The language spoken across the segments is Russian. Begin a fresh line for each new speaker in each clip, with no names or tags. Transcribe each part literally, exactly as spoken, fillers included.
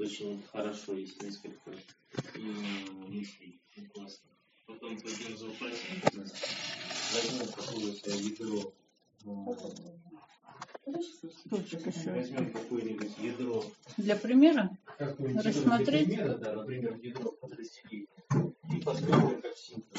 очень хорошо, есть несколько мыслей. Классно. Потом пойдем за упрощение. Возьмем какое-то ядро. Возьмем какое-нибудь ядро.
Для примера?
Какое-нибудь
рассмотреть?
Для примера, да, например, ядро подразделить. И посмотрим, как синтез.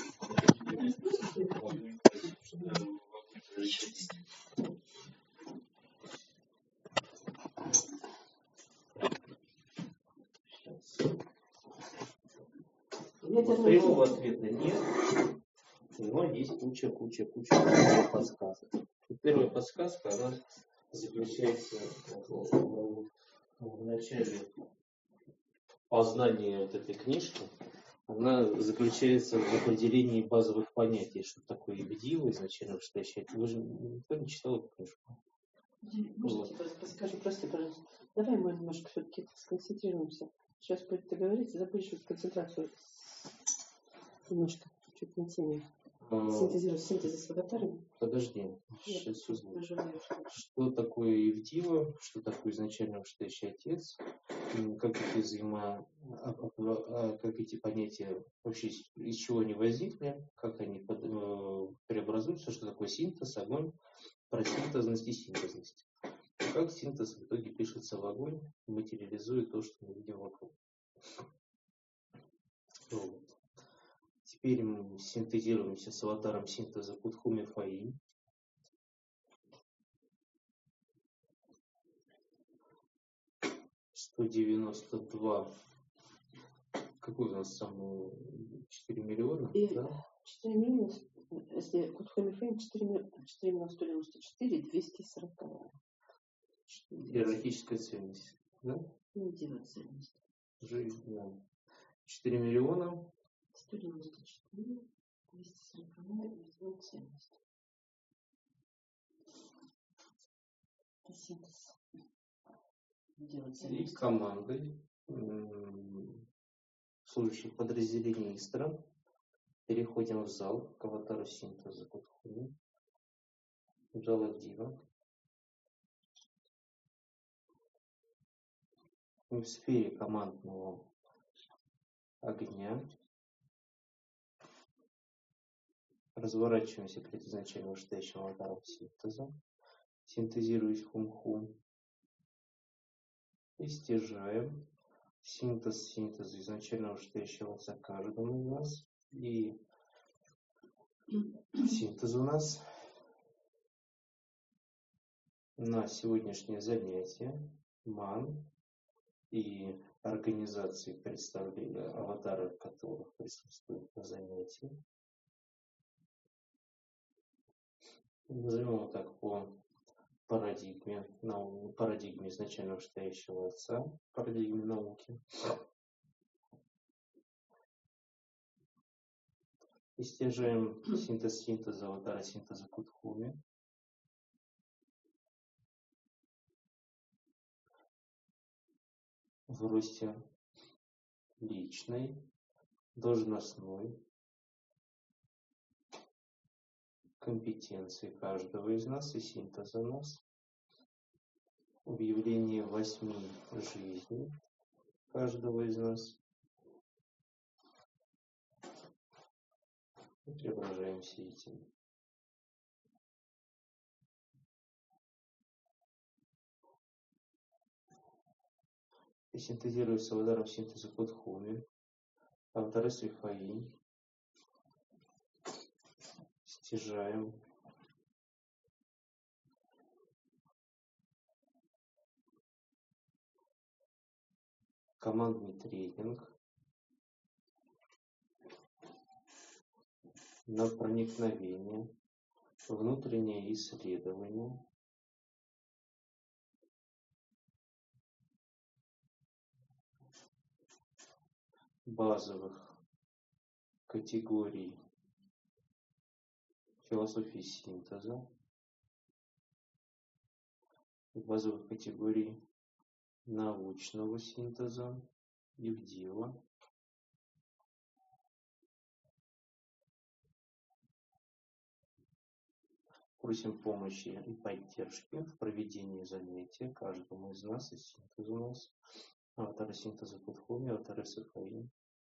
Прямого ответа нет, но есть куча, куча, куча подсказок. Первая подсказка, она заключается в, в начале познания вот этой книжки. Она заключается в определении базовых понятий, что такое ебедиво, изначально настоящее. Вы же никто не читал эту книжку?
Можно вот. Тебе подскажу, прости, пожалуйста. Давай мы немножко все-таки сконцентрируемся. Сейчас будет ты говорить, забудешь вот концентрацию немножко, чуть на теме. Синтезировать синтезис с аватарами.
Подожди, сейчас узнаем. Что такое Евдива, что такое изначально вышедший отец, как эти взаимо... как эти понятия вообще из чего они возникли, как они под... преобразуются, что такое синтез, огонь, про синтезность и синтезность. Как синтез в итоге пишется в огонь, материализует то, что мы видим вокруг. Вот. Теперь мы синтезируемся с аватаром синтеза Кутхуми Фаи. сто девяносто два. Какой у нас самый? четыре миллиона?
И
да?
четыре миллиона, если Кутхуми Фаи четыре миллиона сто девяносто четыре, двести сорок.
Иерархическая ценность. Да?
Ну, делать ценность.
Жизнь, да. четыре миллиона.
сто девяносто четыре, двести сорок, сделать ценность. Это синтез. Делать ценность.
И командой служащих подразделений Истра переходим в зал к аватару синтеза Кутхуми. Зал Авдива. В сфере командного огня разворачиваемся перед изначально вышедшим аватаром синтеза, синтезируясь хум-хум, и стяжаем синтез синтеза изначально вышедшего за каждым из нас, и синтез у нас на сегодняшнее занятие МАН и организации представления аватаров, которых присутствуют на занятии. Назовем его так по парадигме, нау... парадигме изначально вышедшего отца, парадигме науки. И стяжаем синтез синтеза аватара синтеза Кутхуми. В росте личной, должностной компетенции каждого из нас и синтеза нас, в явлении восьми жизней каждого из нас, и преображаемся этим. И синтезируясь с аватаром синтеза Кутхуми, аватары Свифаи, стяжаем командный тренинг на проникновение, внутреннее исследование, базовых категорий философии синтеза, базовых категорий научного синтеза Евдива, просим помощи и поддержки в проведении занятия каждому из нас и синтезу нас аватара синтеза Кудхуми, аватара Сахаи.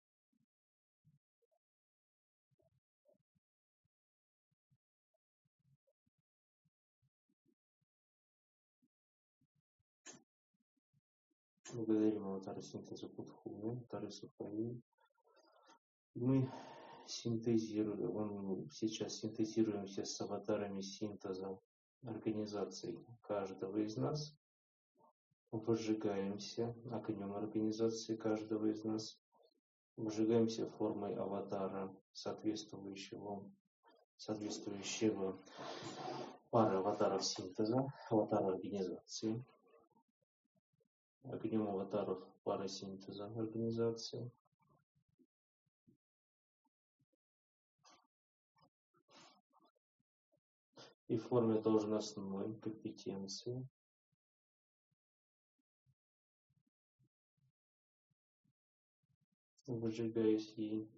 Благодарим аватара синтеза Кудхуми, аватара Сахаи. Мы синтезируем, сейчас синтезируемся с аватарами синтеза организаций каждого из нас, выжигаемся огнем организации каждого из нас, выжигаемся формой аватара соответствующего, соответствующего пары аватаров синтеза, аватара организации, огнем аватаров пары синтеза организации. И в форме должностной компетенции выжигаюсь ей.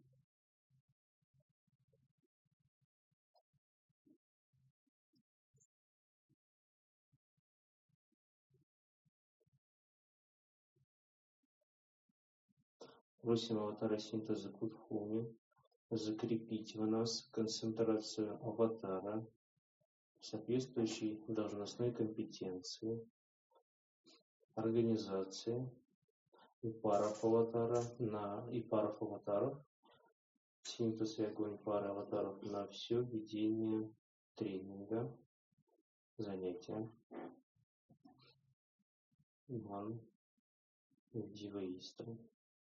Просим аватара синтеза Кудхуми закрепить в нас концентрацию аватара соответствующей должностной компетенции, организации и паров аватара на и паров аватаров, синтез и огонь пары аватаров на все ведение тренинга, занятия, Ман, Диваистра.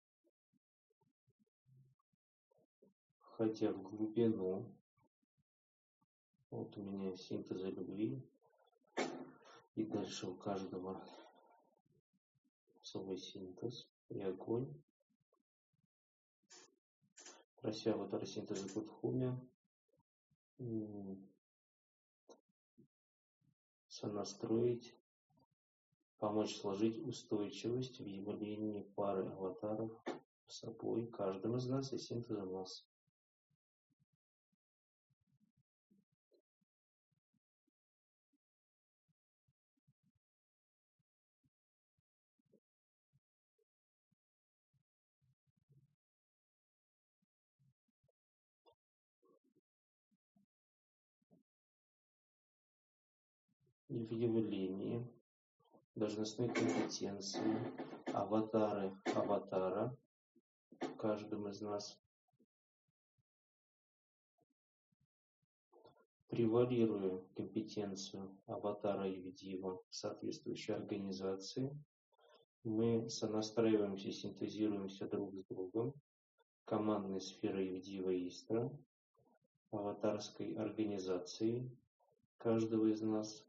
Хотя в глубину, вот у меня синтеза любви, и дальше у каждого свой синтез и огонь. Прося аватара синтеза Кудхуми сонастроить, помочь сложить устойчивость в явлении пары аватаров с собой, каждым из нас и синтезом нас. И в явлении должностной компетенции аватары аватара в каждом из нас, превалируя компетенцию аватара Евдива в соответствующей организации, мы сонастраиваемся, синтезируемся друг с другом, командной сферой Евдива Истра, аватарской организацией каждого из нас,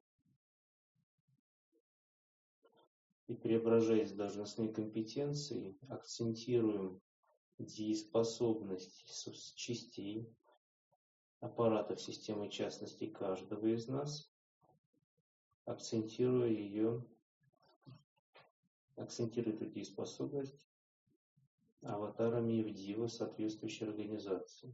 и, преображаясь в должностные компетенции, акцентируем дееспособность частей аппаратов системы частности каждого из нас, акцентируя ее, акцентируя эту дееспособность аватарами Евдива соответствующей организации,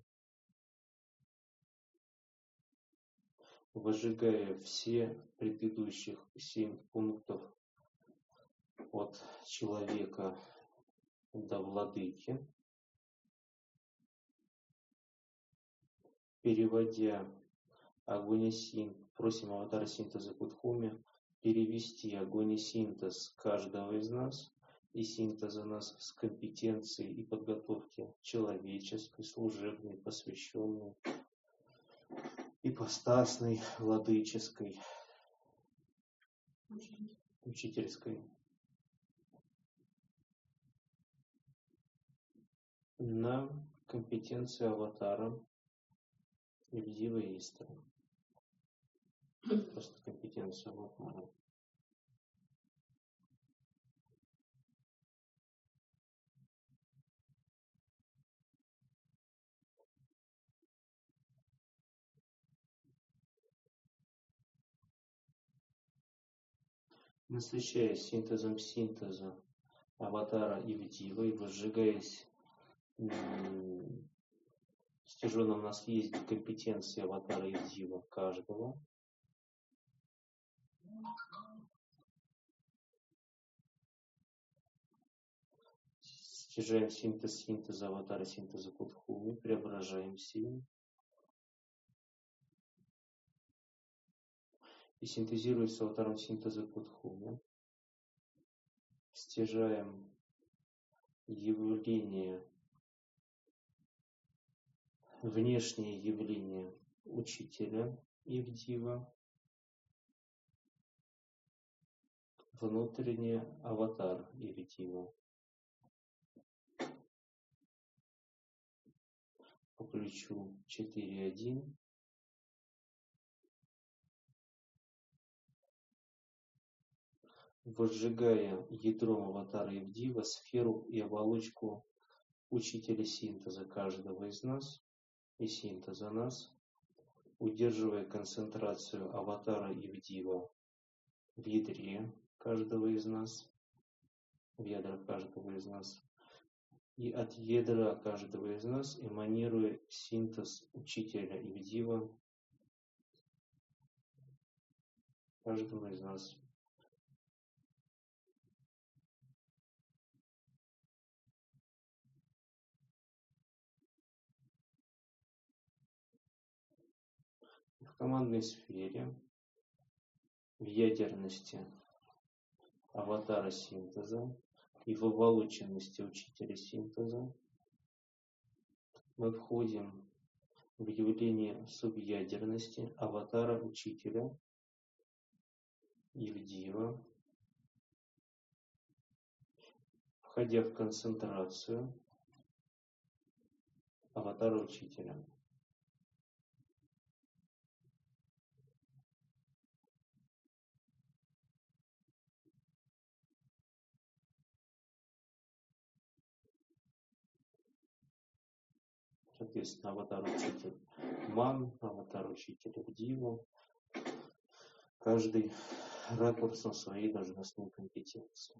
выжигая все предыдущих семь пунктов от человека до владыки, переводя огонь и синтез, просим аватара синтеза Кудхуми перевести огонь и синтез каждого из нас и синтеза нас с компетенцией и подготовки человеческой, служебной, посвященной, ипостасной, владыческой, учительской, на компетенцию аватара Евдива Истра. Просто компетенцию аватара. Насыщаясь синтезом синтеза аватара Евдива и возжигаясь в стяженном нас есть компетенции аватара Евдива каждого, Стяжаем синтез синтеза аватара синтеза Кутхуми, преображаем силу и синтезируя с аватаром синтеза Кутхуми, стяжаем явление, внешнее явление учителя Ивдива, внутренний аватар Ивдива. По ключу четыре один. Возжигая ядром аватара Ивдива сферу и оболочку учителя синтеза каждого из нас и синтеза нас, удерживая концентрацию аватара Ивдива в ядре каждого из нас, в ядрах каждого из нас, и от ядра каждого из нас эманируя синтез учителя Ивдива каждого из нас. В командной сфере, в ядерности аватара синтеза и в оболоченности учителя синтеза мы входим в явление субъядерности аватара учителя Ивдива, входя в концентрацию аватара учителя. Соответственно, аватар учитель Ман, аватар учитель Ивдива, каждый ракурсом своей должностной компетенции.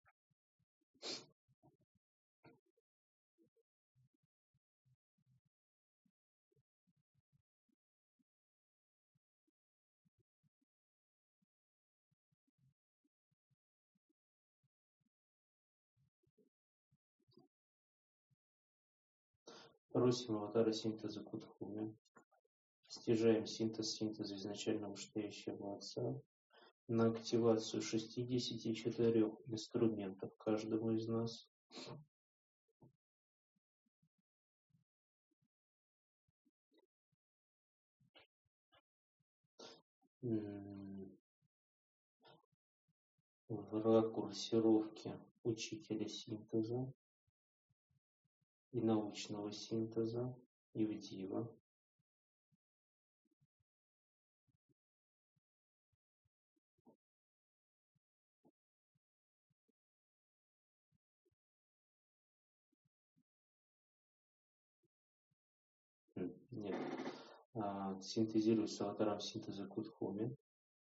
Просим аватара синтеза Кутхуми. Стяжаем синтез синтеза изначально вышестоящего отца на активацию шестидесяти четырёх инструментов каждого из нас. В ракурсировке учителя синтеза и научного синтеза Ивдива. Нет. А, синтезируя с аватаром синтеза Кутхуми.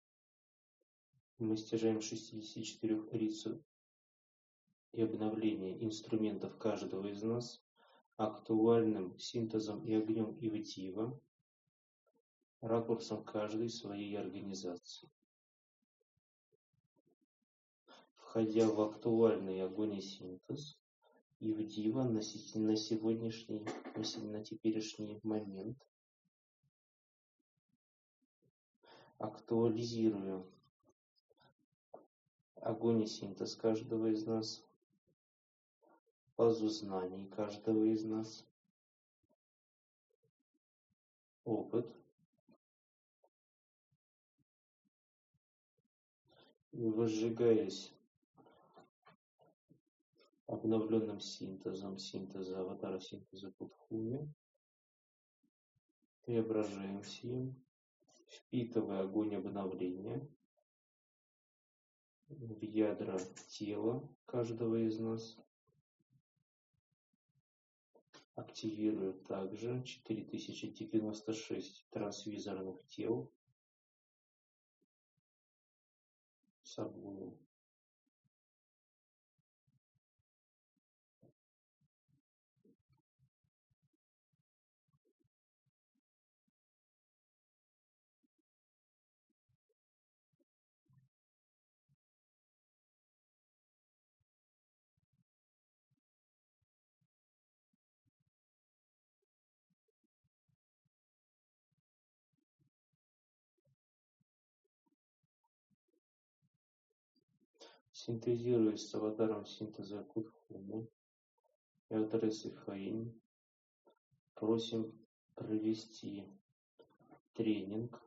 Мы стяжаем шестьдесят четыре рицу и обновление инструментов каждого из нас актуальным синтезом и огнем Ивдива, ракурсом каждой своей организации. Входя в актуальный огонь и синтез Ивдива на, на сегодняшний, на теперешний момент, актуализируя огонь и синтез каждого из нас, базу знаний каждого из нас, опыт, и возжигаясь обновленным синтезом, синтеза аватара синтеза Кутхуми, преображаемся им, впитывая огонь обновления в ядра тела каждого из нас, активируя также четыре тысячи девяносто шесть трансвизорных тел собой. Синтезируясь с аватаром синтеза Кутхуна и аватаресой Фаинь, просим провести тренинг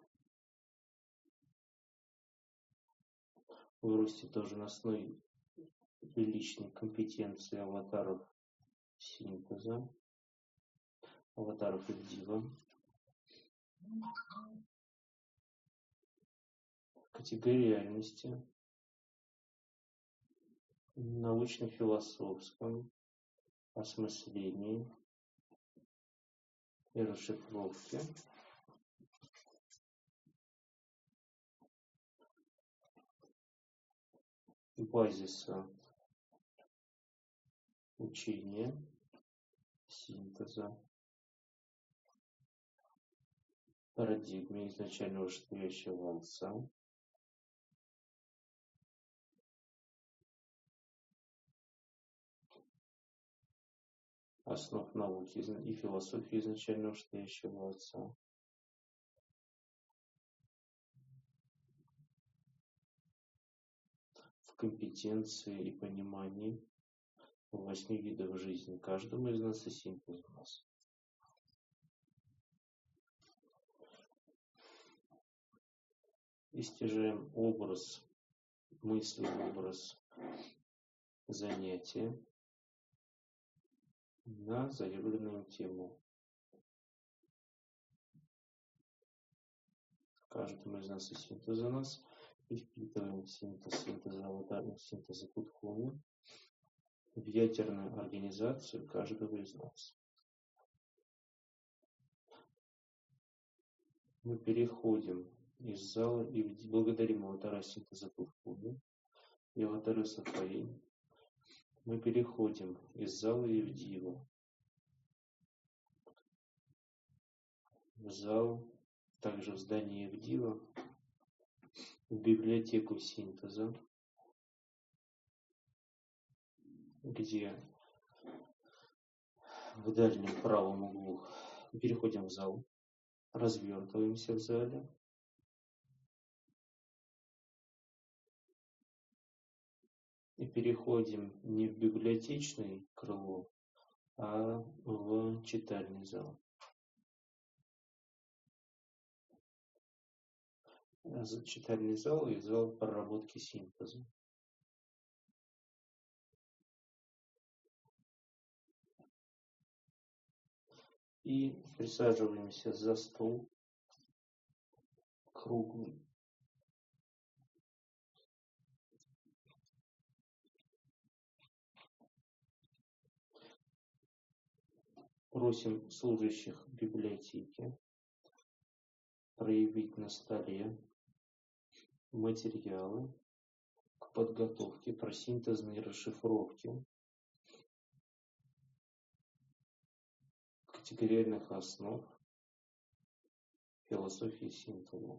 в росте тоже на основе личной компетенции аватаров синтеза, аватаров Ивдива, категориальности, научно-философском осмыслении и расшифровке базиса учения синтеза, парадигме изначального вышестоящего отца, основ науки и философии изначального вышестоящего отца, в компетенции и понимании восьми видов жизни каждому из нас и синтез у нас. И стяжаем образ, мысли, образ занятия на заявленную тему. Каждому из нас и синтез у нас. И впитываем синтез, синтеза аватара, синтеза Кутхуна в ядерную организацию каждого из нас. Мы переходим из зала и благодарим аватара синтеза Кутхуна и аватара Сафаинь. Мы переходим из зала Ивдива в зал, также в здании Ивдива, в библиотеку синтеза, где в дальнем правом углу переходим в зал, развертываемся в зале, и переходим не в библиотечное крыло, а в читальный зал. Читальный зал и зал проработки синтеза. И присаживаемся за стол круглый. Просим служащих библиотеки проявить на столе материалы к подготовке просинтезной расшифровки категориальных основ философии синтеза.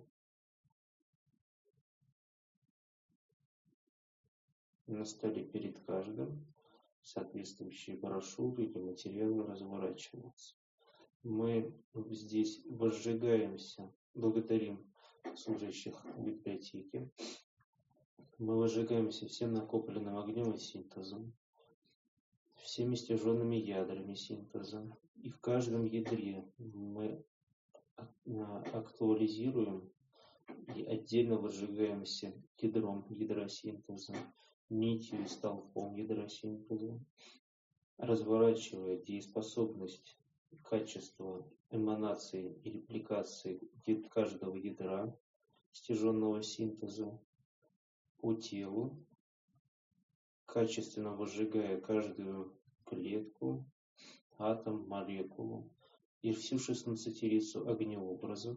На столе перед каждым соответствующие брошюры или материалы разворачиваются. Мы здесь возжигаемся, благодарим служащих библиотеки. Мы возжигаемся всем накопленным огнем и синтезом, всеми стяженными ядрами синтеза. И в каждом ядре мы актуализируем и отдельно возжигаемся ядром ядросинтеза, нитью и столпом ядросинтеза, разворачивая дееспособность, качество эманации и репликации каждого ядра стяженного синтеза по телу, качественно возжигая каждую клетку, атом, молекулу и всю шестнадцатерицу огнеобразов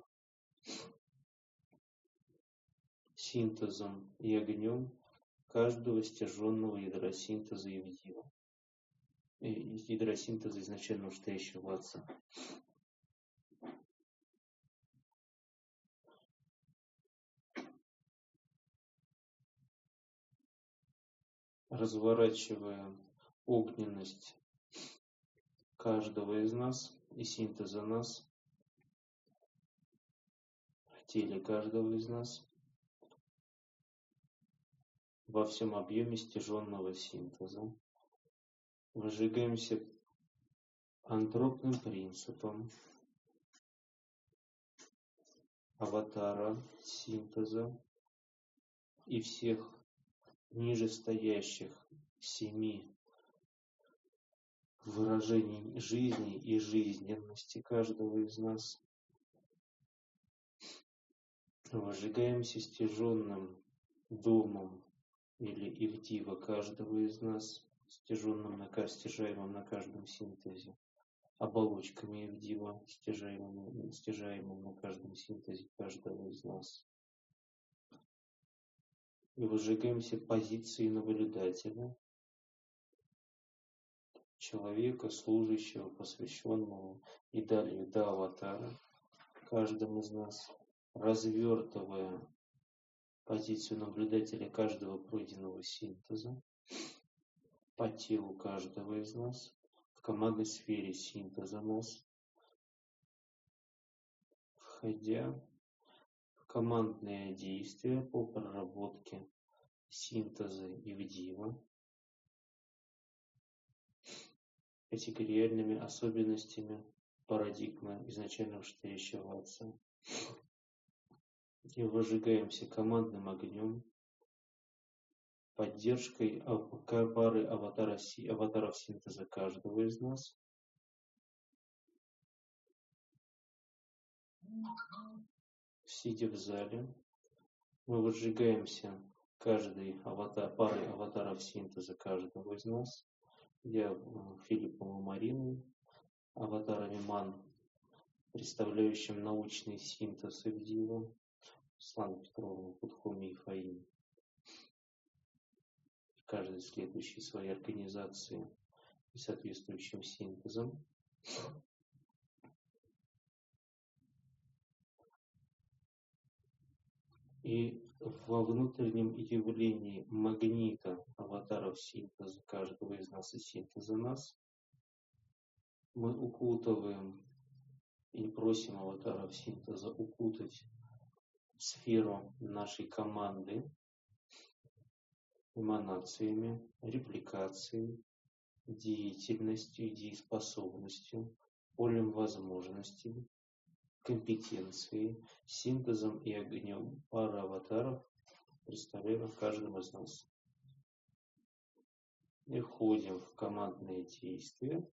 синтезом и огнем каждого стяженного ядросинтеза Ивдива, ядросинтеза изначально вышестоящего отца. Разворачивая огненность каждого из нас и синтеза нас в теле каждого из нас, во всем объеме стяженного синтеза. Выжигаемся антропным принципом аватара синтеза и всех нижестоящих семи выражений жизни и жизненности каждого из нас. Выжигаемся стяженным домом или ивдива каждого из нас, стяженным на, стяжаемым на каждом синтезе, оболочками ивдива, стяжаемым, стяжаемым на каждом синтезе каждого из нас. И выжигаемся позиции наблюдателя, человека, служащего, посвященного и далее до аватара, каждым из нас, развертывая позицию наблюдателя каждого пройденного синтеза по телу каждого из нас, в командной сфере синтеза нас, входя в командные действия по проработке синтеза ивдива, категориальными особенностями парадигмы изначально вышестоящего Отца. И выжигаемся командным огнем, поддержкой пары аватара, аватаров синтеза каждого из нас, сидя в зале, мы выжигаемся каждой аватар, парой аватаров синтеза каждого из нас. Я Филиппом и Мариной, аватарами Ман, представляющим научный синтез ивдива, Светлана Петровна, Путхоми и Фаин, каждый следующий своей организации и соответствующим синтезом. И во внутреннем явлении магнита аватаров синтеза каждого из нас и синтеза нас мы укутываем и просим аватаров синтеза укутать сферу нашей команды эманациями, репликацией, деятельностью, дееспособностью, полем возможностей, компетенцией, синтезом и огнем пары аватаров, представляемых каждым из нас. И входим в командные действия.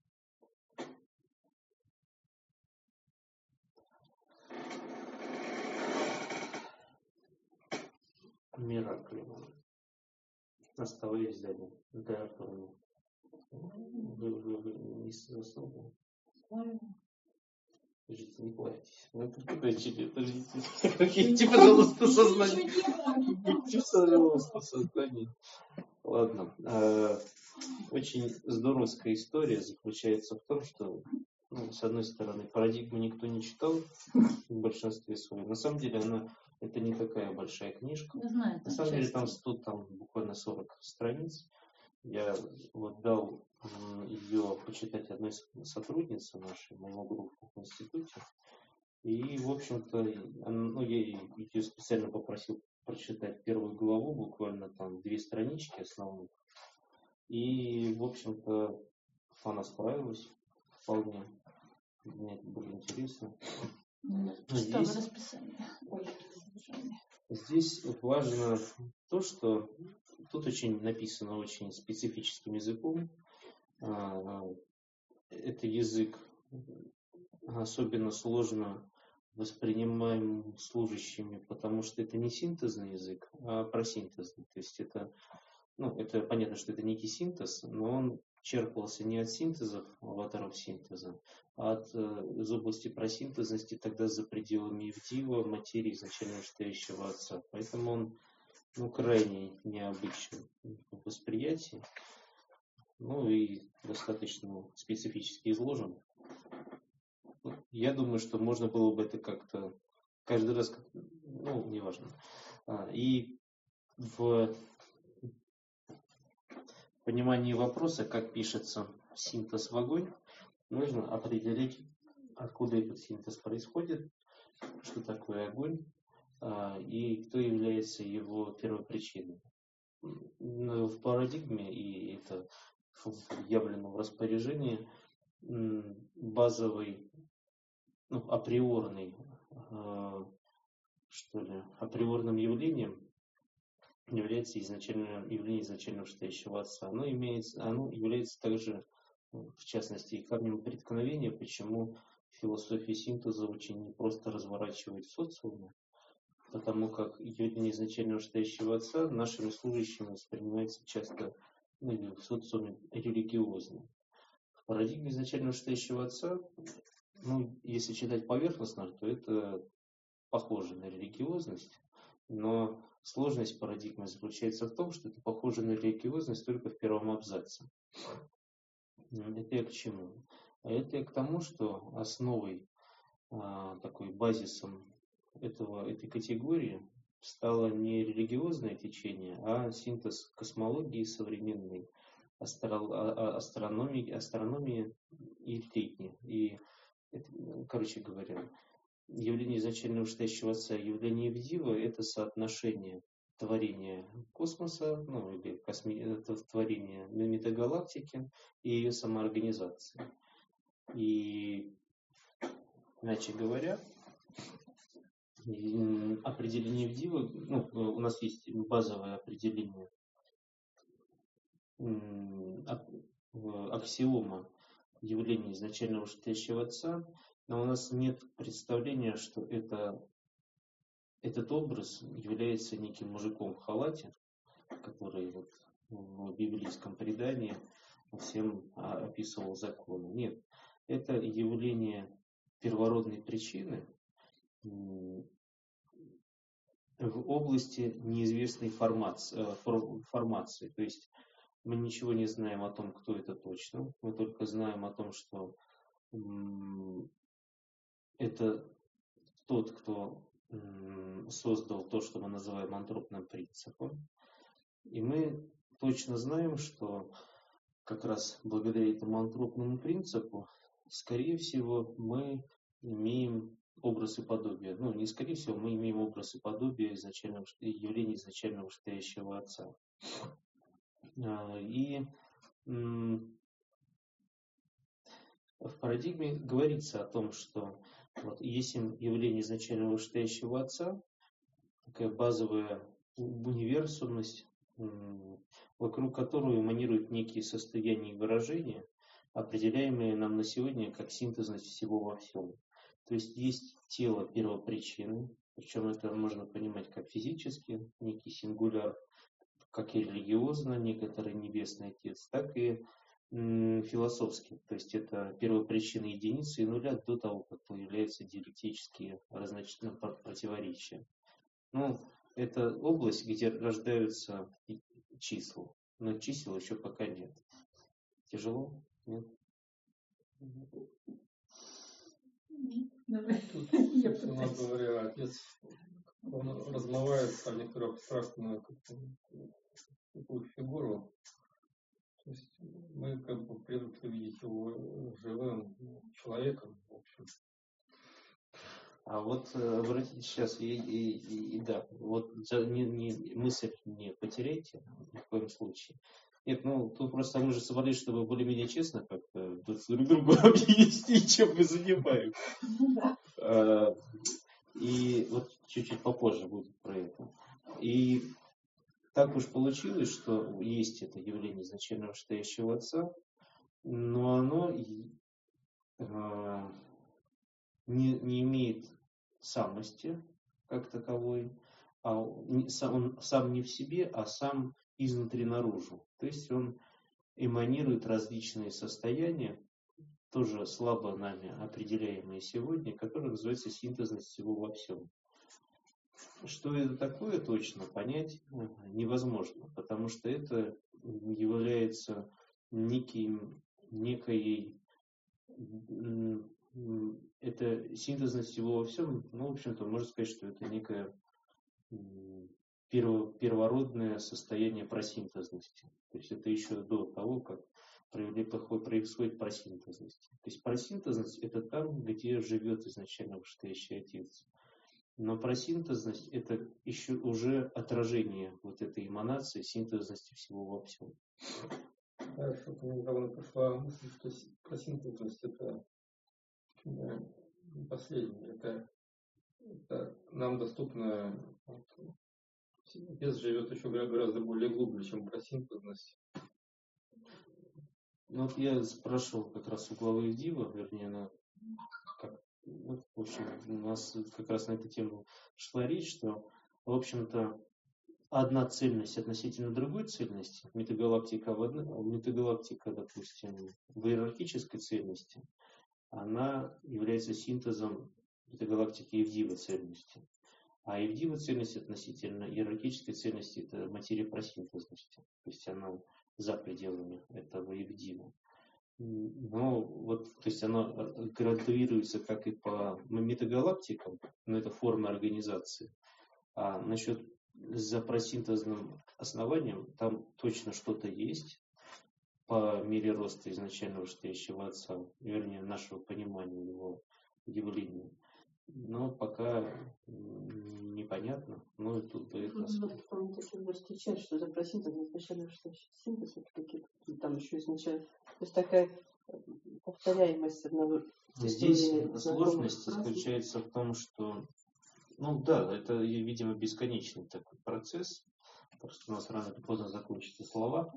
Мираклем. Оставаясь сзади. Да, Артур. Вы, вы, вы не заснули? Подождите, не плачьтесь. Ну, это подождите, подождите. Идите, пожалуйста, сознание. Идите, пожалуйста, сознание. Ладно. Очень здоровская история заключается в том, что, ну, с одной стороны, парадигму никто не читал в большинстве своем. На самом деле, она это не такая большая книжка. Знаю, на самом деле, там сто, там буквально сорок страниц. Я вот дал ее почитать одной сотруднице нашей, моего группы в институте. И, в общем-то, ну, я ее специально попросил прочитать первую главу, буквально там две странички основных. И, в общем-то, она справилась вполне. Мне это было интересно. Здесь, здесь важно то, что тут очень написано очень специфическим языком. Это язык особенно сложно воспринимаем служащими, потому что это не синтезный язык, а просинтезный. То есть это, ну, это понятно, что это некий синтез, но он черпался не от синтезов, аватаров синтеза, а от, из области просинтезности, тогда за пределами ивдива, материи изначально вышестоящего Отца. Поэтому он, ну, крайне необычен в восприятии, ну и достаточно специфически изложен. Я думаю, что можно было бы это как-то каждый раз, ну, неважно. И в понимании вопроса, как пишется синтез в огонь, нужно определить, откуда этот синтез происходит, что такое огонь и кто является его первопричиной. в парадигме, и это явлено в распоряжении, базовый, ну, априорный, что ли, априорным явлением является изначальное явление изначально вышестоящего отца. Оно, имеется, оно является также, в частности, и камнем преткновения, почему философия синтеза очень непросто разворачивает в социуме, потому как явление изначально вышестоящего отца нашими служащими воспринимается часто, ну, в социуме религиозно. В парадигме изначально вышестоящего отца, ну, если читать поверхностно, то это похоже на религиозность, но сложность парадигмы заключается в том, что это похоже на религиозность только в первом абзаце. Это я к чему? А это я к тому, что основой, а, такой базисом этого, этой категории стало не религиозное течение, а синтез космологии современной, астро, астрономии, астрономии и религии. И, это, короче говоря, явление изначально вышестоящего отца и явление Евдива – это соотношение творения космоса, ну или косми... это творения на метагалактике и ее самоорганизации. И, иначе говоря, определение Евдива, ну, у нас есть базовое определение, аксиома явления изначально вышестоящего отца, но у нас нет представления, что это, этот образ является неким мужиком в халате, который вот в библейском предании всем описывал законы. Нет, это явление первородной причины в области неизвестной формации, формации. То есть мы ничего не знаем о том, кто это точно. Мы только знаем о том, что это тот, кто создал то, что мы называем антропным принципом. И мы точно знаем, что как раз благодаря этому антропному принципу, скорее всего, мы имеем образ и подобие. Ну, не скорее всего, мы имеем образ и подобие изначального, явления изначально вышестоящего отца. И в парадигме говорится о том, что вот есть явление изначально вышестоящего отца, такая базовая универсальность, вокруг которой эманируют некие состояния и выражения, определяемые нам на сегодня как синтезность всего во всем. То есть есть тело первопричины, причем это можно понимать как физически, некий сингуляр, как и религиозно, некоторый небесный отец, так и м, философски. То есть это первопричина единицы и нуля до того, как появляются диалектические разночные противоречия. Ну, это область, где рождаются числа, но чисел еще пока нет. Тяжело? Нет?
Давай. Тут, собственно говоря, отец он размывается в некоторую абстрактную такую фигуру. То есть мы как бы привыкли видеть его живым человеком, в общем.
А вот обратите сейчас, и, и, и, и да, вот не, не, мысль не потеряйте ни в коем случае. Нет, ну тут просто мы же собрались, чтобы более-менее честно как-то друг другу объяснить, чем мы занимаемся. А, и вот чуть-чуть попозже будет про это. И так уж получилось, что есть это явление изначально вышестоящего отца, но оно а, не, не имеет самости как таковой, а он сам, сам не в себе, а сам изнутри наружу. То есть он эманирует различные состояния, тоже слабо нами определяемые сегодня, которые называются синтезность всего во всем. Что это такое точно понять невозможно, потому что это является неким, некой, это синтезность всего во всем, ну, в общем-то, можно сказать, что это некое перво, первородное состояние просинтезности. То есть это еще до того, как происходит просинтезность. То есть просинтезность — это там, где живет изначально вышестоящий отец. Но просинтезность — это еще уже отражение вот этой эманации синтезности всего во всем.
Знаешь, вот мне недавно пришла мысль, что просинтезность — это да, не последнее, это, это нам доступно. Вот, отец живет еще гораздо более глубже, чем просинтезность.
Ну вот я спрашивал как раз у главы Ивдива, вернее, она как, ну, в общем, у нас как раз на эту тему шла речь, что, в общем-то, одна цельность относительно другой цельности, метагалактика, в одной, метагалактика, допустим, в иерархической цельности, она является синтезом метагалактики Ивдива цельности. А Ивдива цельность относительно иерархической цельности — это материя просинтезности. То есть она за пределами этого Ивдива. Но вот, то есть оно градуируется как и по метагалактикам, но это форма организации. А насчет за просинтезным основанием там точно что-то есть по мере роста изначального вышестоящего отца, вернее, нашего понимания его явления. Но пока непонятно. Ну и тут дает нас.
Я встречаю, что за просинтез изначально вышестоящий синтез, это какие-то там еще изначально. То есть такая повторяемость одного.
Здесь сложность заключается в том, что, ну да, это, видимо, бесконечный такой процесс. Просто у нас рано или поздно закончатся слова.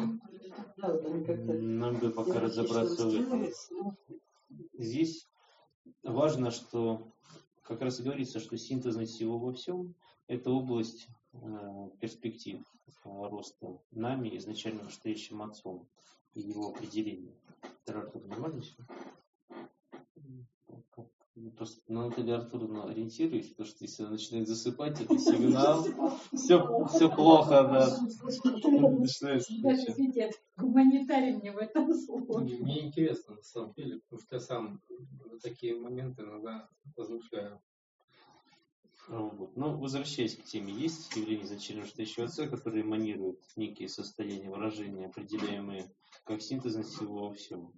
Нам бы пока разобраться в этом. Здесь важно, что как раз и говорится, что синтезность всего во всем — это область э, перспектив э, роста нами, изначально вышестоящим отцом, и его определения. Артур, нормально все? Просто на Наталью Артуровну ориентируюсь, потому что если она начинает засыпать, это сигнал. Все, все плохо, да.
Извините, гуманитарий мне в этом слове.
Мне интересно, на самом деле, потому что я сам на такие моменты иногда размышляю.
Вот. Но возвращаясь к теме, есть явления изначально вышестоящего отца, которые эманируют некие состояния выражения, определяемые как синтезность всего во всем.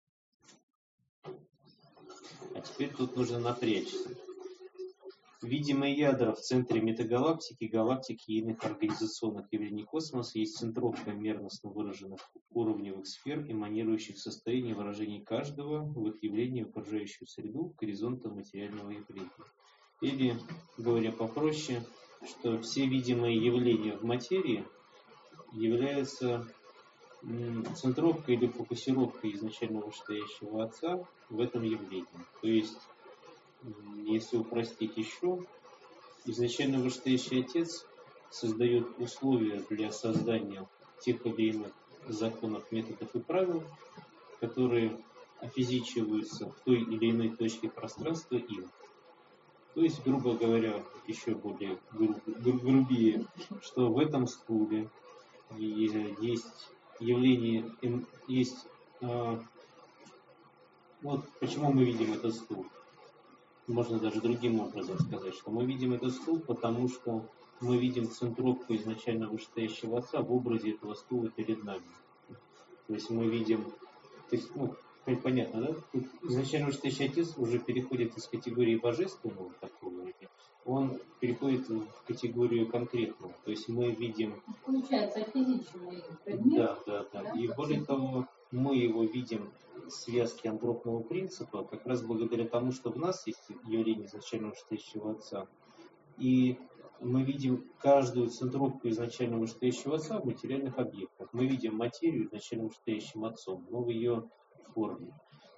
А теперь тут нужно напрячься. Видимые ядра в центре метагалактики, галактики и иных организационных явлений космоса есть центровка мерностно выраженных уровневых сфер, эманирующих состояний выражений каждого в их явлении в окружающую среду горизонта материального явления. Или, говоря попроще, что все видимые явления в материи являются центровкой или фокусировкой изначально вышестоящего отца в этом явлении. То есть, если упростить еще, изначально вышестоящий отец создает условия для создания тех или иных законов, методов и правил, которые офизичиваются в той или иной точке пространства им. То есть, грубо говоря, еще более груб, грубее, что в этом стуле есть явление, есть, э, вот почему мы видим этот стул. Можно даже другим образом сказать, что мы видим этот стул, потому что мы видим центровку изначально вышестоящего отца в образе этого стула перед нами. То есть мы видим, то есть, ну, понятно, да? Тут изначально вышестоящий отец уже переходит из категории божественного такого, он переходит в категорию конкретного. То есть мы видим...
Получается, физический предмет.
Да, да, да. да. И более того, мы его видим в связке антропного принципа, как раз благодаря тому, что в нас есть явление изначально вышестоящего отца. И мы видим каждую центровку изначально вышестоящего отца в материальных объектах. Мы видим материю изначально вышестоящим отцом, но в ее форме.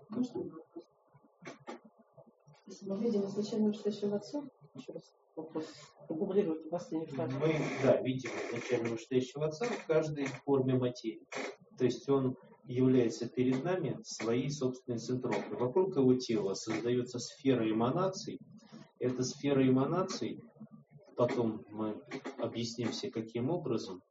Если мы видим изначально вышестоящего отца, еще раз вопрос, дублирует последнюю фразу.
Мы, да, видим изначально вышестоящего отца в каждой форме материи. То есть он является перед нами своей собственной центровкой. Вокруг его тела создается сфера эманаций. Эта сфера эманаций, потом мы объясним все, каким образом,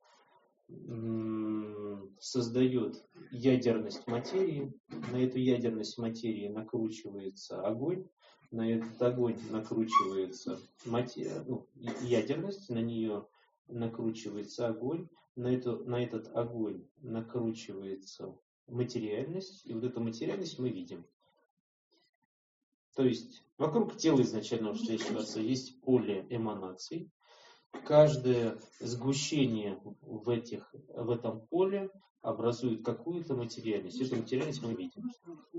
создает ядерность материи. На эту ядерность материи накручивается огонь. На этот огонь накручивается материя, ну, ядерность, на нее накручивается огонь. На, эту, на этот огонь накручивается материальность. И вот эту материальность мы видим. То есть вокруг тела изначального шестящегося есть поле эманаций. Каждое сгущение в, этих, в этом поле образует какую-то материальность. Эту материальность мы видим.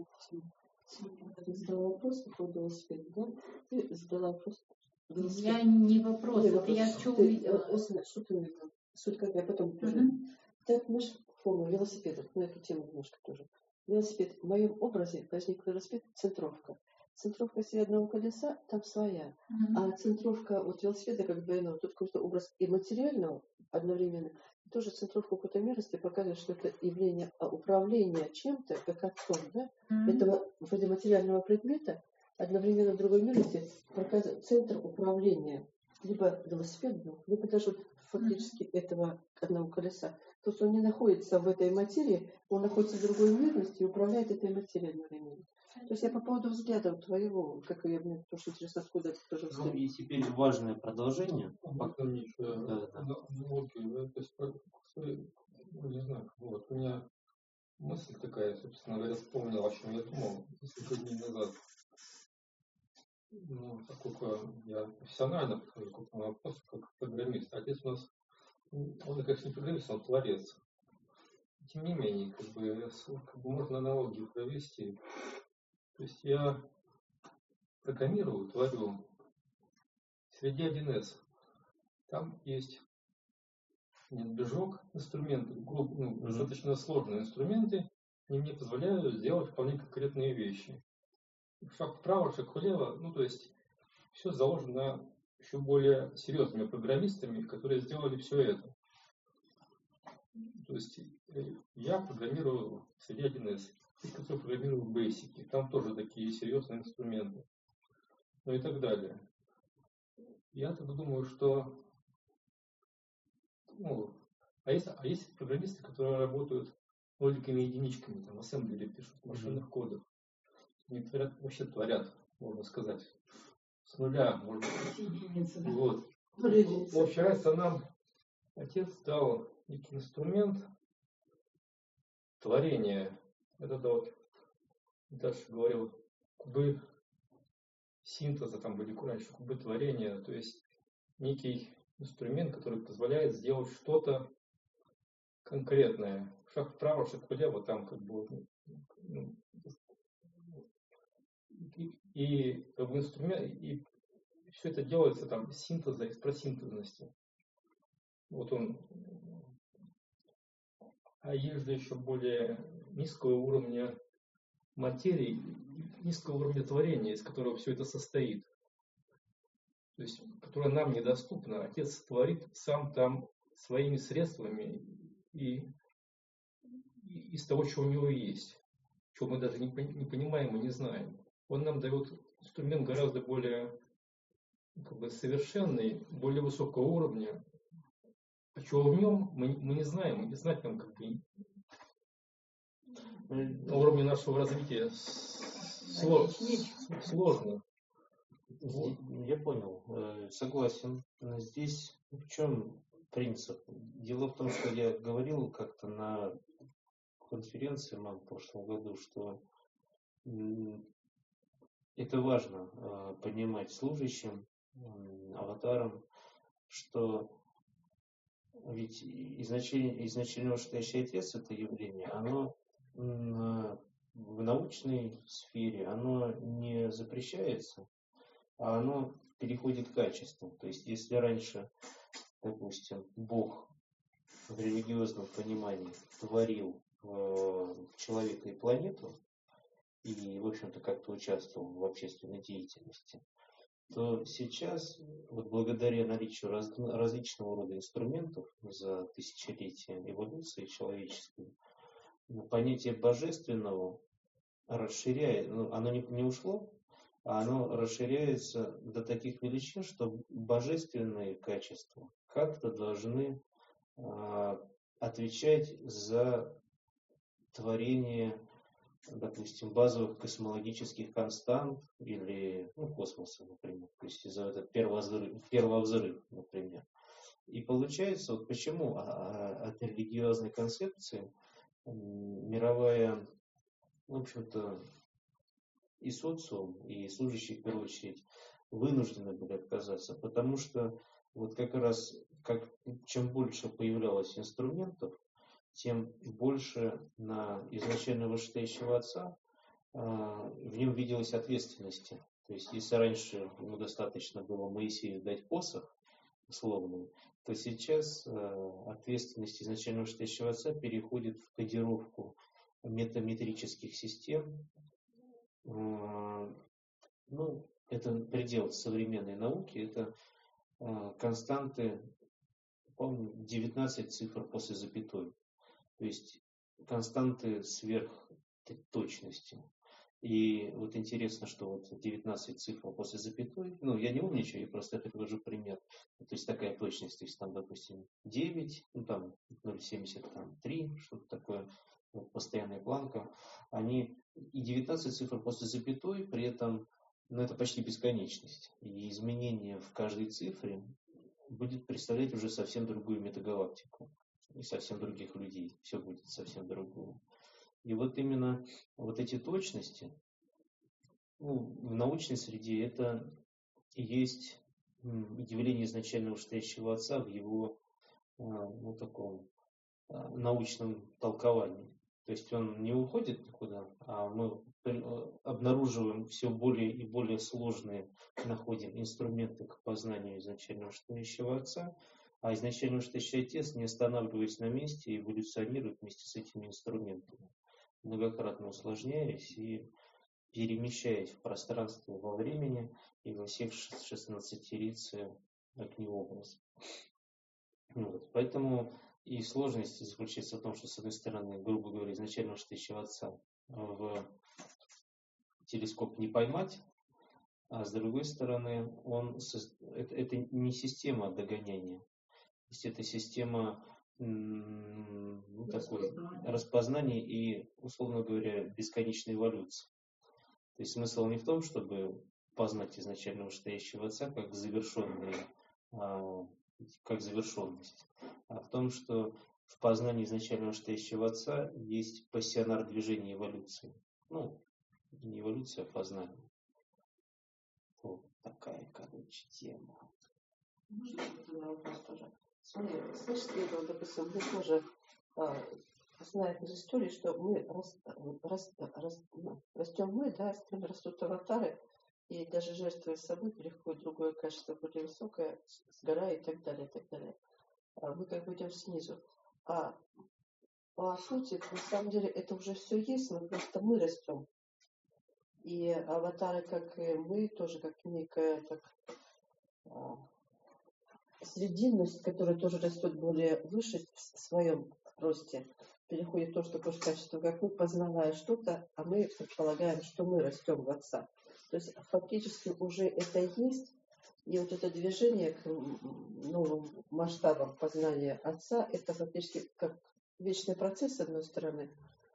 Ты задала вопрос по поводу велосипеда, да? Ты задала вопрос. Велосипед.
Я не вопрос,
Не
это
вопрос.
я что
Ты,
увидела.
э, что ты увидела? Суть как я потом тоже.
Мгм.
Так, мы же форму велосипеда, на эту тему немножко тоже. Велосипед. В моем образе возник велосипед центровка. Центровка если одного колеса, там своя.
Мгм.
А центровка вот велосипеда как двойного, тут какой-то образ и материального одновременно, и тоже центровка какой-то мерности показывает, что это явление а, управления чем-то, как отцом, да?
Мгм.
Этого вроде материального предмета, одновременно в другой мерности показывает центр управления либо велосипедом, либо даже вот фактически этого одного колеса. То есть он не находится в этой материи, он находится в другой мерности и управляет этой материей одновременно. То есть я по поводу взгляда твоего, как я мне тоже интересно, откуда это тоже
Ну
взгляд.
и теперь важное продолжение.
Можно мне еще
Да, да.
аналогию, да? То есть, по- ну, не знаю, вот у меня мысль такая, собственно говоря, вспомнил, о чем я думал несколько дней назад. Ну, поскольку я профессионально подхожу к этому вопросу, как программист. Отец у нас, он, конечно, не программист, он творец. Тем не менее, как бы, как бы можно аналогию провести. То есть я программирую, творю среди один эс. Там есть нет, движок, инструменты, грубо, ну,
Мгм.
достаточно сложные инструменты, они мне позволяют сделать вполне конкретные вещи. Шаг вправо, шаг влево, ну то есть все заложено еще более серьезными программистами, которые сделали все это. То есть э, я программирую в среде один эс, есть, которые программируют в Basic, там тоже такие серьезные инструменты, ну и так далее. Я так думаю, что ну, а есть, а есть программисты, которые работают ноликами и единичками, там, ассемблере пишут, в машинных mm-hmm. кодах. Они творят, вообще творят, можно сказать, с нуля, можно сказать. Вот. Получается, нам отец дал некий инструмент творения. Это вот, дальше говорил, кубы синтеза, там были раньше кубы творения, то есть некий инструмент, который позволяет сделать что-то конкретное. Шаг вправо, шаг влево, там как бы ну, и, и как бы инструмент, и все это делается там из синтеза, из просинтезности. Вот он. А есть же еще более низкого уровня материи, низкого уровня творения, из которого все это состоит. То есть, которое нам недоступно. Отец творит сам там своими средствами и, и из того, что у него есть, чего мы даже не, не понимаем и не знаем. Он нам дает инструмент гораздо более как бы, совершенный, более высокого уровня. А чего в нем мы, мы не знаем, и знать нам как бы на уровне нашего развития слож, сложно.
Я понял, согласен. Здесь в чем принцип? Дело в том, что я говорил как-то на конференции в прошлом году, что это важно понимать служащим, аватарам, что ведь изначально, изначально настоящий отец, это явление, оно в научной сфере, оно не запрещается, а оно переходит к качеству. То есть, если раньше, допустим, Бог в религиозном понимании творил э, человека и планету, и, в общем-то, как-то участвовал в общественной деятельности, то сейчас, вот благодаря наличию раз, различного рода инструментов за тысячелетия эволюции человеческой, понятие божественного расширяет, ну, оно не, не ушло, а оно расширяется до таких величин, что божественные качества как-то должны э, отвечать за творение, допустим, базовых космологических констант или ну, космоса, например, то есть за этот первовзрыв, первовзрыв, например. И получается, вот почему от религиозной концепции мировая, в общем-то, и социум, и служащие, в первую очередь, вынуждены были отказаться, потому что вот как раз как, чем больше появлялось инструментов, тем больше на изначально вышестоящего отца э, в нем виделось ответственности. То есть, если раньше ему достаточно было Моисею дать посох условный, то сейчас э, ответственность изначально вышестоящего отца переходит в кодировку метаметрических систем. Э, ну, это предел современной науки, это э, константы, помню, девятнадцать цифр после запятой. То есть константы сверхточности. И вот интересно, что вот девятнадцать цифр после запятой, ну, я не умничаю, я просто это привожу пример. То есть такая точность, то есть там, допустим, девять, ну, там ноль целых семьдесят три, что-то такое, вот, постоянная планка, они и девятнадцать цифр после запятой, при этом, ну, это почти бесконечность. И изменение в каждой цифре будет представлять уже совсем другую метагалактику и совсем других людей. Все будет совсем другое. И вот именно вот эти точности, ну, в научной среде это и есть явление изначально вышестоящего отца в его ну, таком научном толковании. То есть он не уходит никуда, а мы обнаруживаем все более и более сложные, находим инструменты к познанию изначально вышестоящего отца, а изначально вышестоящий отец, не останавливаясь на месте, эволюционирует вместе с этими инструментами, многократно усложняясь и перемещаясь в пространстве во времени и во всех шестнадцатерице огнеобраз. Вот. Поэтому и сложность заключается в том, что, с одной стороны, грубо говоря, изначально вышестоящего отца в телескоп не поймать, а с другой стороны, он, это, это не система догоняния, то есть это система ну, такой, распознания и, условно говоря, бесконечной эволюции. То есть смысл не в том, чтобы познать изначально вышестоящего отца как завершенный, как завершенность, а в том, что в познании изначально вышестоящего отца есть пассионар движения эволюции. Ну, не эволюция, а познание. Вот такая, короче, тема.
Можно вопрос тоже? Смотри, слышите, вот, допустим, мы тоже а, знаем из истории, что мы рас, рас, рас, ну, растем мы, да, с нами растут аватары, и даже жертвуя собой переходит в другое качество, более высокое, сгорает и так далее, и так далее. А мы как бы идем снизу. А по сути, на самом деле, это уже все есть, но просто мы растем. И аватары, как и мы, тоже как некая так, а, срединность, которая тоже растет более выше в своем росте, переходит в то, что тоже качество, как мы, познавая что-то, а мы предполагаем, что мы растем в Отца. То есть фактически уже это есть, и вот это движение к новым масштабам познания Отца, это фактически как вечный процесс, с одной стороны,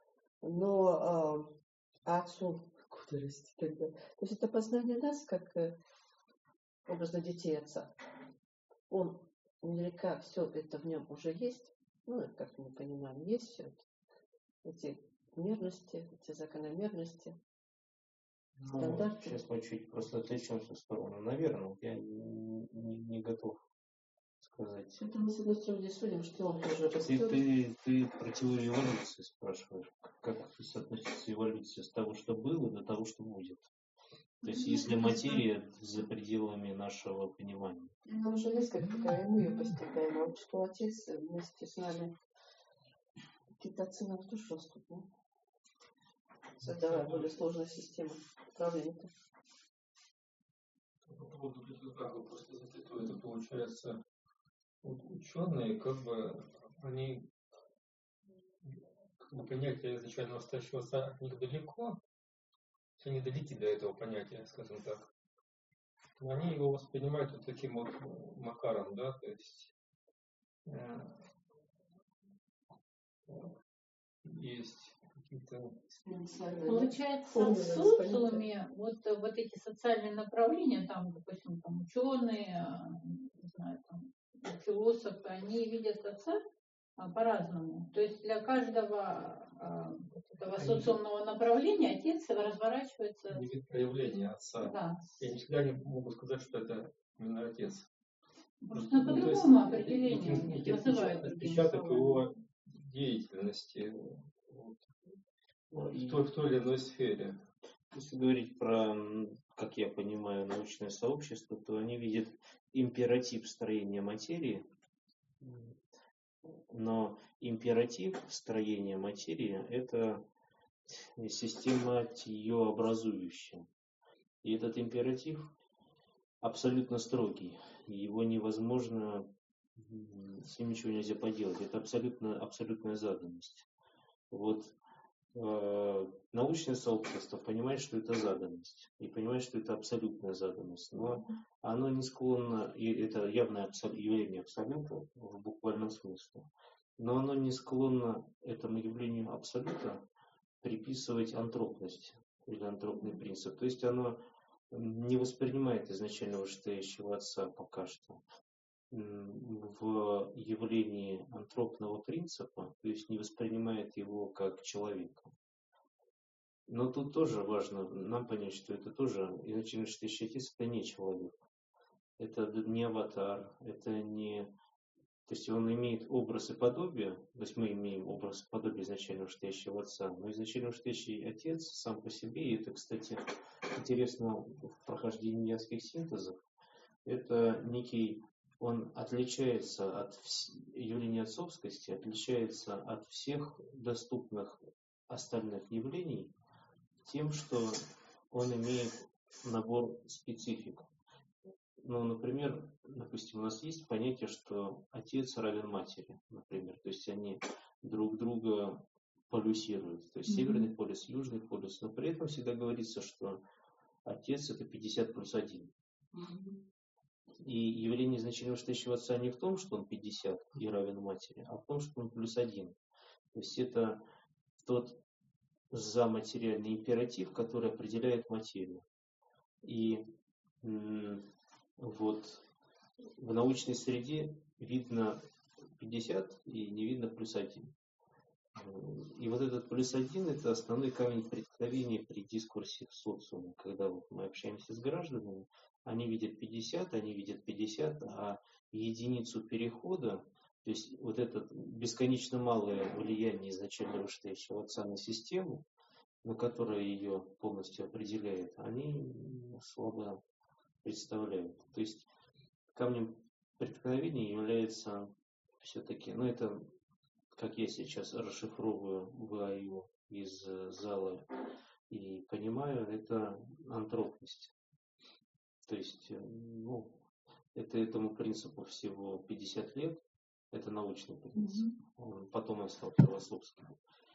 но а, Отцу куда расти тогда? То есть это познание нас, как образно детей Отца. Он наверняка все это в нем уже есть, ну, как мы понимаем, есть все это. Эти мерности, эти закономерности,
ну,
стандарты.
Сейчас мы чуть просто отвлечемся в сторону. Наверное, я не, не, не готов сказать.
Это мы с одной стороны судим, что он тоже растет.
Ты, ты, ты про теорию эволюции спрашиваешь. Как соотносится эволюция с того, что было, до того, что будет. То есть, если материя за пределами нашего понимания.
Она уже есть как такая, мы ее постигаем. А вот что Отец вместе с нами, какие-то отцы нам тоже растут, да? Создавая более сложную систему управления.
Вот как вы просто зацитываете, это получается, вот ученые, как бы, они, как бы, понятие изначального настоящего отца от них далеко, они далеки до этого понятия, скажем так. Но они его воспринимают вот таким вот макаром, да, то есть э, есть какие-то...
Получается, в социуме вот, вот эти социальные направления, там, допустим, там ученые, не знаю, там, философы, они видят отца по-разному. То есть для каждого этого социумного направления отец разворачивается.
Вид проявления отца.
Да.
Я не всегда не могу сказать, что это именно отец.
Просто ну, по-другому определение у них называют.
Отпечаток его деятельности вот, в, той, в той или иной сфере.
Если говорить про, как я понимаю, научное сообщество, то они видят императив строения материи, но императив строения материи – это система ее образующая. И этот императив абсолютно строгий. Его невозможно, с ним ничего нельзя поделать. Это абсолютно, абсолютная заданность. Вот э, научное сообщество понимает, что это заданность. И понимает, что это абсолютная заданность. Но оно не склонно, и это явное явление абсолюта в буквальном смысле, но оно не склонно этому явлению абсолюта приписывать антропность или антропный принцип. То есть оно не воспринимает изначально вышестоящего отца пока что в явлении антропного принципа, то есть не воспринимает его как человека. Но тут тоже важно нам понять, что это тоже изначально вышестоящий отец – это не человек. Это не аватар, это не... То есть он имеет образ и подобие, то есть мы имеем образ и подобие изначально вышестоящего отца, но изначально вышестоящий отец сам по себе, и это, кстати, интересно в прохождении язских синтезов, это некий, он отличается от явления отцовскости, отличается от всех доступных остальных явлений тем, что он имеет набор специфик. Ну, например, допустим, у нас есть понятие, что отец равен матери, например. То есть они друг друга полюсируют. То есть mm-hmm. северный полюс, южный полюс. Но при этом всегда говорится, что отец это пятьдесят плюс один. Mm-hmm. И явление изначально вышестоящего отца не в том, что он пятьдесят и равен матери, а в том, что он плюс один. То есть это тот заматериальный императив, который определяет материю. И м- Вот в научной среде видно пятьдесят и не видно плюс один. И вот этот плюс один – это основной камень преткновения при дискурсе в социуме. Когда вот мы общаемся с гражданами, они видят пятьдесят, они видят пятьдесят, а единицу перехода, то есть вот это бесконечно малое влияние изначально вышестоящего отца на систему, но которое ее полностью определяет, они слабо представляют. То есть камнем преткновения является все-таки, ну это, как я сейчас расшифровываю ВАЮ из зала и понимаю, это антропность. То есть, ну, это этому принципу всего пятьдесят лет, это научный принцип. Mm-hmm. Потом он стал философским.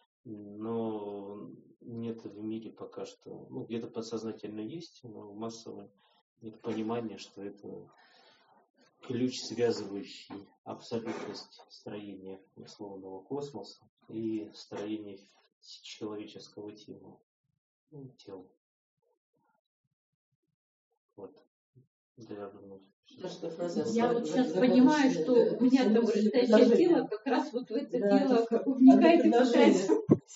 Но нет в мире пока что, ну где-то подсознательно есть, но массово нет понимания, что это ключ, связывающий абсолютность строения условного космоса и строения человеческого тела. Ну, тела. Вот. Для
Я вот сейчас понимаю, что у меня там вышестоящее тело как раз вот в это дело вникает и пытается.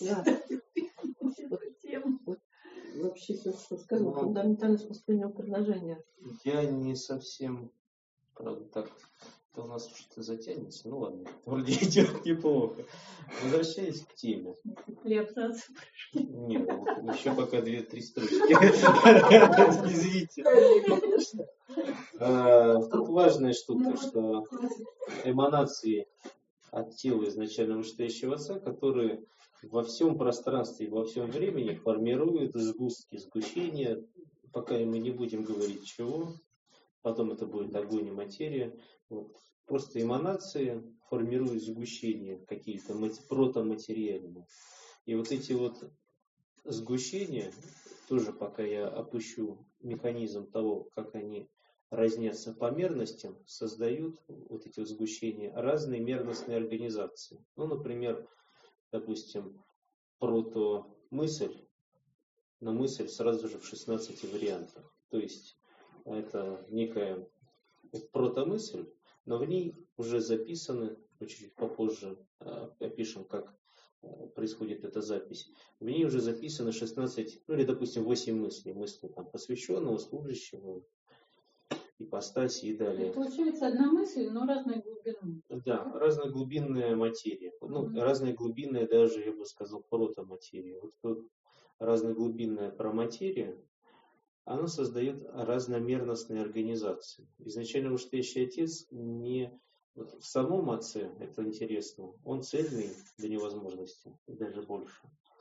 Вообще все, что сказал, фундаментальность воспринял предложение.
Я не совсем, правда, так, это у нас что-то затянется, ну ладно, вроде идет неплохо. Возвращаясь к теме. Нет, еще пока две-три строчки. Извините. Тут важная штука, что эманации от тела изначально вышестоящего отца, которые во всем пространстве и во всем времени формируют сгустки, сгущения, пока мы не будем говорить чего, потом это будет огонь и материя. Вот. Просто эманации формируют сгущения какие-то протоматериальные. И вот эти вот сгущения, тоже пока я опущу механизм того, как они разнятся по мерностям, создают вот эти вот сгущения разные мерностные организации. Ну, например, допустим, протомысль, но мысль сразу же в шестнадцати вариантах. То есть это некая протомысль, но в ней уже записаны, мы чуть-чуть попозже опишем, как происходит эта запись, в ней уже записано шестнадцать, ну или, допустим, восемь мыслей. Мысли там посвященного, служащего, ипостаси и далее.
Получается одна мысль, но разной глубины.
Да, разноглубинная материя. Ну, mm-hmm. разная глубинная даже, я бы сказал, протоматерия. Вот, вот разноглубинная проматерия, она создает разномерностные организации. Изначально вышестоящий отец не в самом отце, это интересно, он цельный до невозможности, даже больше.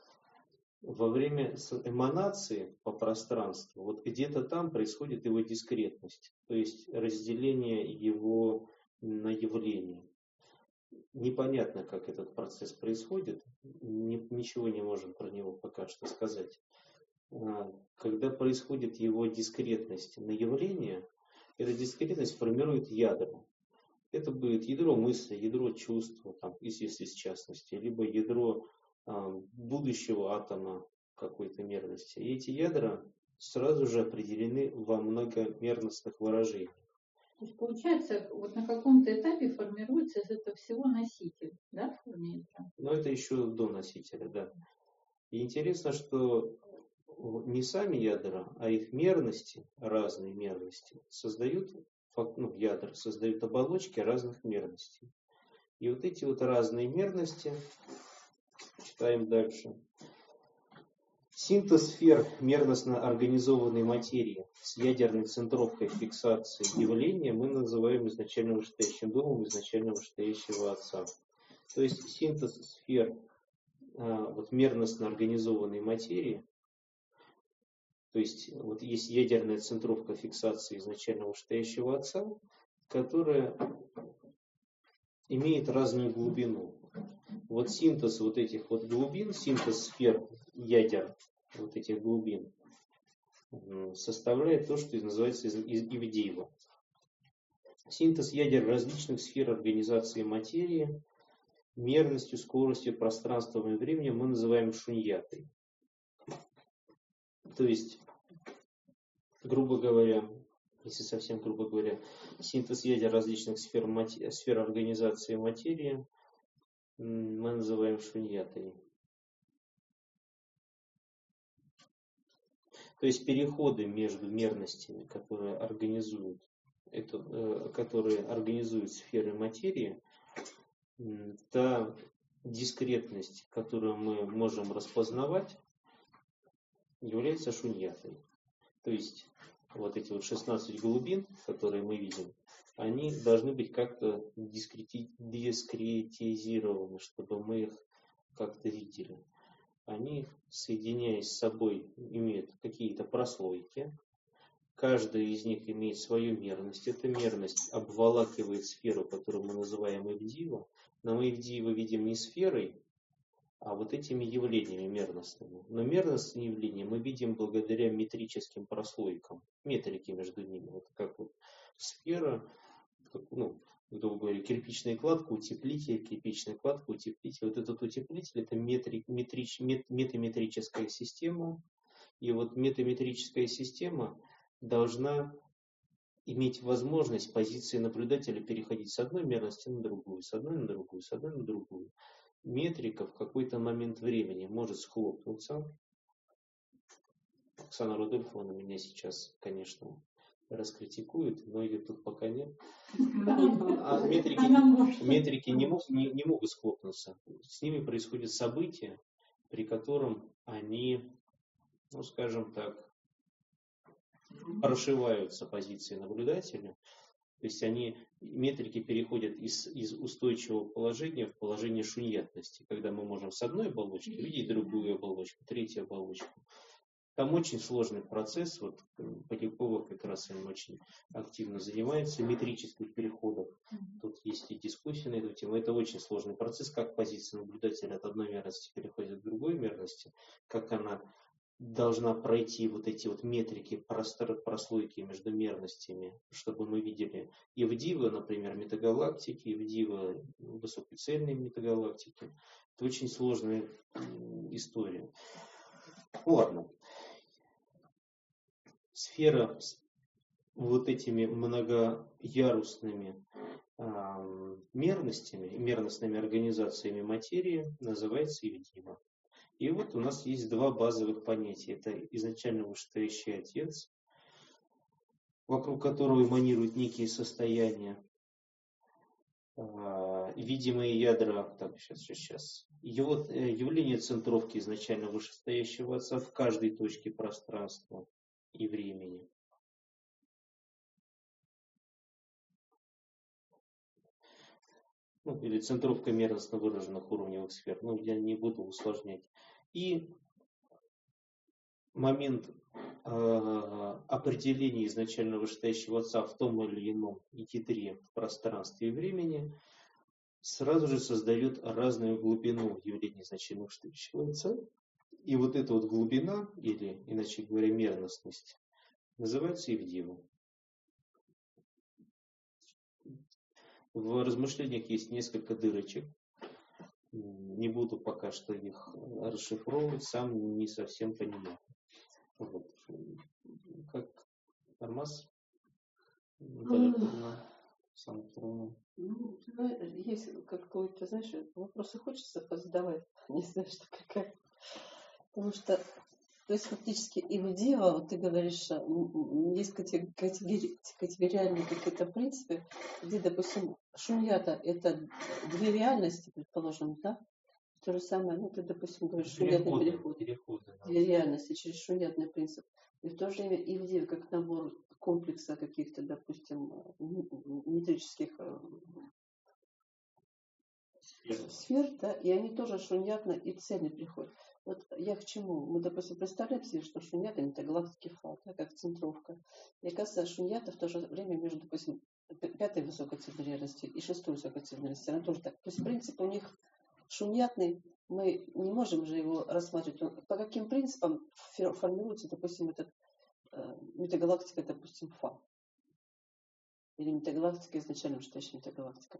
Во время эманации по пространству, вот где-то там происходит его дискретность, то есть разделение его на явления. Непонятно, как этот процесс происходит, ни, ничего не можем про него пока что сказать. Когда происходит его дискретность на явления, эта дискретность формирует ядро. Это будет ядро мысли, ядро чувства, там, если в частности, либо ядро будущего атома какой-то мерности. И эти ядра сразу же определены во многомерностных выражениях.
То есть получается, вот на каком-то этапе формируется из этого всего носитель, да?
Но это еще до носителя, да. И интересно, что не сами ядра, а их мерности, разные мерности, создают, ну, ядра создают оболочки разных мерностей. И вот эти вот разные мерности, читаем дальше. Синтез сфер мерностно организованной материи с ядерной центровкой фиксации явления мы называем изначально вышестоящим домом изначально вышестоящего отца. То есть синтез сфер а, вот, мерностно организованной материи, то есть вот есть ядерная центровка фиксации изначально вышестоящего отца, которая имеет разную глубину. Вот синтез вот этих вот глубин, синтез сфер ядер вот этих глубин составляет то, что называется Ивдеева. Синтез ядер различных сфер организации материи мерностью, скоростью, пространством и временем мы называем шуньятой. То есть, грубо говоря, если совсем грубо говоря, синтез ядер различных сфер, мати- сфер организации материи мы называем шуньятой. То есть переходы между мерностями, которые организуют, это, э, которые организуют сферы материи, э, та дискретность, которую мы можем распознавать, является шуньятой. То есть вот эти вот шестнадцать глубин, которые мы видим, они должны быть как-то дискрети- дискретизированы, чтобы мы их как-то видели. Они, соединяясь с собой, имеют какие-то прослойки. Каждая из них имеет свою мерность. Эта мерность обволакивает сферу, которую мы называем Ивдеева. Но мы Ивдеева видим не сферой, а вот этими явлениями мерностными. Но мерностные явления мы видим благодаря метрическим прослойкам, метрики между ними. Вот как вот сфера, как, ну, грубо говоря, кирпичная кладка, утеплитель, кирпичная кладка, утеплитель. Вот этот утеплитель — это метри, метрич, мет, метаметрическая система. И вот метаметрическая система должна иметь возможность позиции наблюдателя переходить с одной мерности на другую, с одной на другую, с одной на другую. Метрика в какой-то момент времени может схлопнуться. Оксана Рудольфовна меня сейчас, конечно, раскритикует, но ее тут пока нет. А метрики, метрики не, мог, не, не могут схлопнуться. С ними происходят события, при котором они, ну скажем так, прошиваются позиции наблюдателя. То есть они, метрики переходят из, из устойчивого положения в положение шуньятности, когда мы можем с одной оболочки видеть другую оболочку, третью оболочку. Там очень сложный процесс, вот Полякова как раз им очень активно занимается, метрических переходов. Тут есть и дискуссии на эту тему. Это очень сложный процесс, как позиция наблюдателя от одной мерности переходит к другой мерности, как она должна пройти вот эти вот метрики, прослойки между мерностями, чтобы мы видели Ивдеева, например, метагалактики, Ивдеева высокоцельные метагалактики. Это очень сложная история. Ладно. Сфера с вот этими многоярусными мерностями, мерностными организациями материи называется Евдима. И вот у нас есть два базовых понятия. Это изначально вышестоящий Отец, вокруг которого эманируют некие состояния, видимые ядра, так, сейчас, сейчас, сейчас. Его, явление центровки изначально вышестоящего Отца в каждой точке пространства и времени. Ну, или центровка мерностно выраженных уровневых сфер. Ну, я не буду усложнять. И момент э, определения изначально вышестоящего Отца в том или ином ядре в пространстве и времени сразу же создает разную глубину явления изначально вышестоящего Отца. И вот эта вот глубина, или, иначе говоря, мерностность, называется Евдима. В размышлениях есть несколько дырочек. Не буду пока что их расшифровывать, сам не совсем понимаю. Вот. Как Армаз?
Сам ну, есть какой-то, знаешь, вопросы хочется позадавать, не знаю, что какая. Потому что, то есть фактически и в Дева, вот ты говоришь, есть категори, категориальные какие-то принципы, где, допустим, шуньята — это две реальности, предположим, да? То же самое, ну, ты, допустим, говоришь, шуньятный переход.
Переходы, да.
Две реальности через шуньятный принцип. И в то же время и в Деве как набор комплекса каких-то, допустим, метрических сфер, да, и они тоже шуньятно и цельно приходят. Вот я к чему? Мы, допустим, представляем себе, что шуньята — это галактики фа, да, как центровка. И оказывается, шуньята в то же время между, допустим, пятой высокоцельной реальностью и шестой высокоцельной реальностью, она тоже так. То есть принцип у них шуньятный, мы не можем же его рассматривать. По каким принципам формируется, допустим, этот э, метагалактика, допустим, фа? Или метагалактика изначально вышестоящая метагалактика?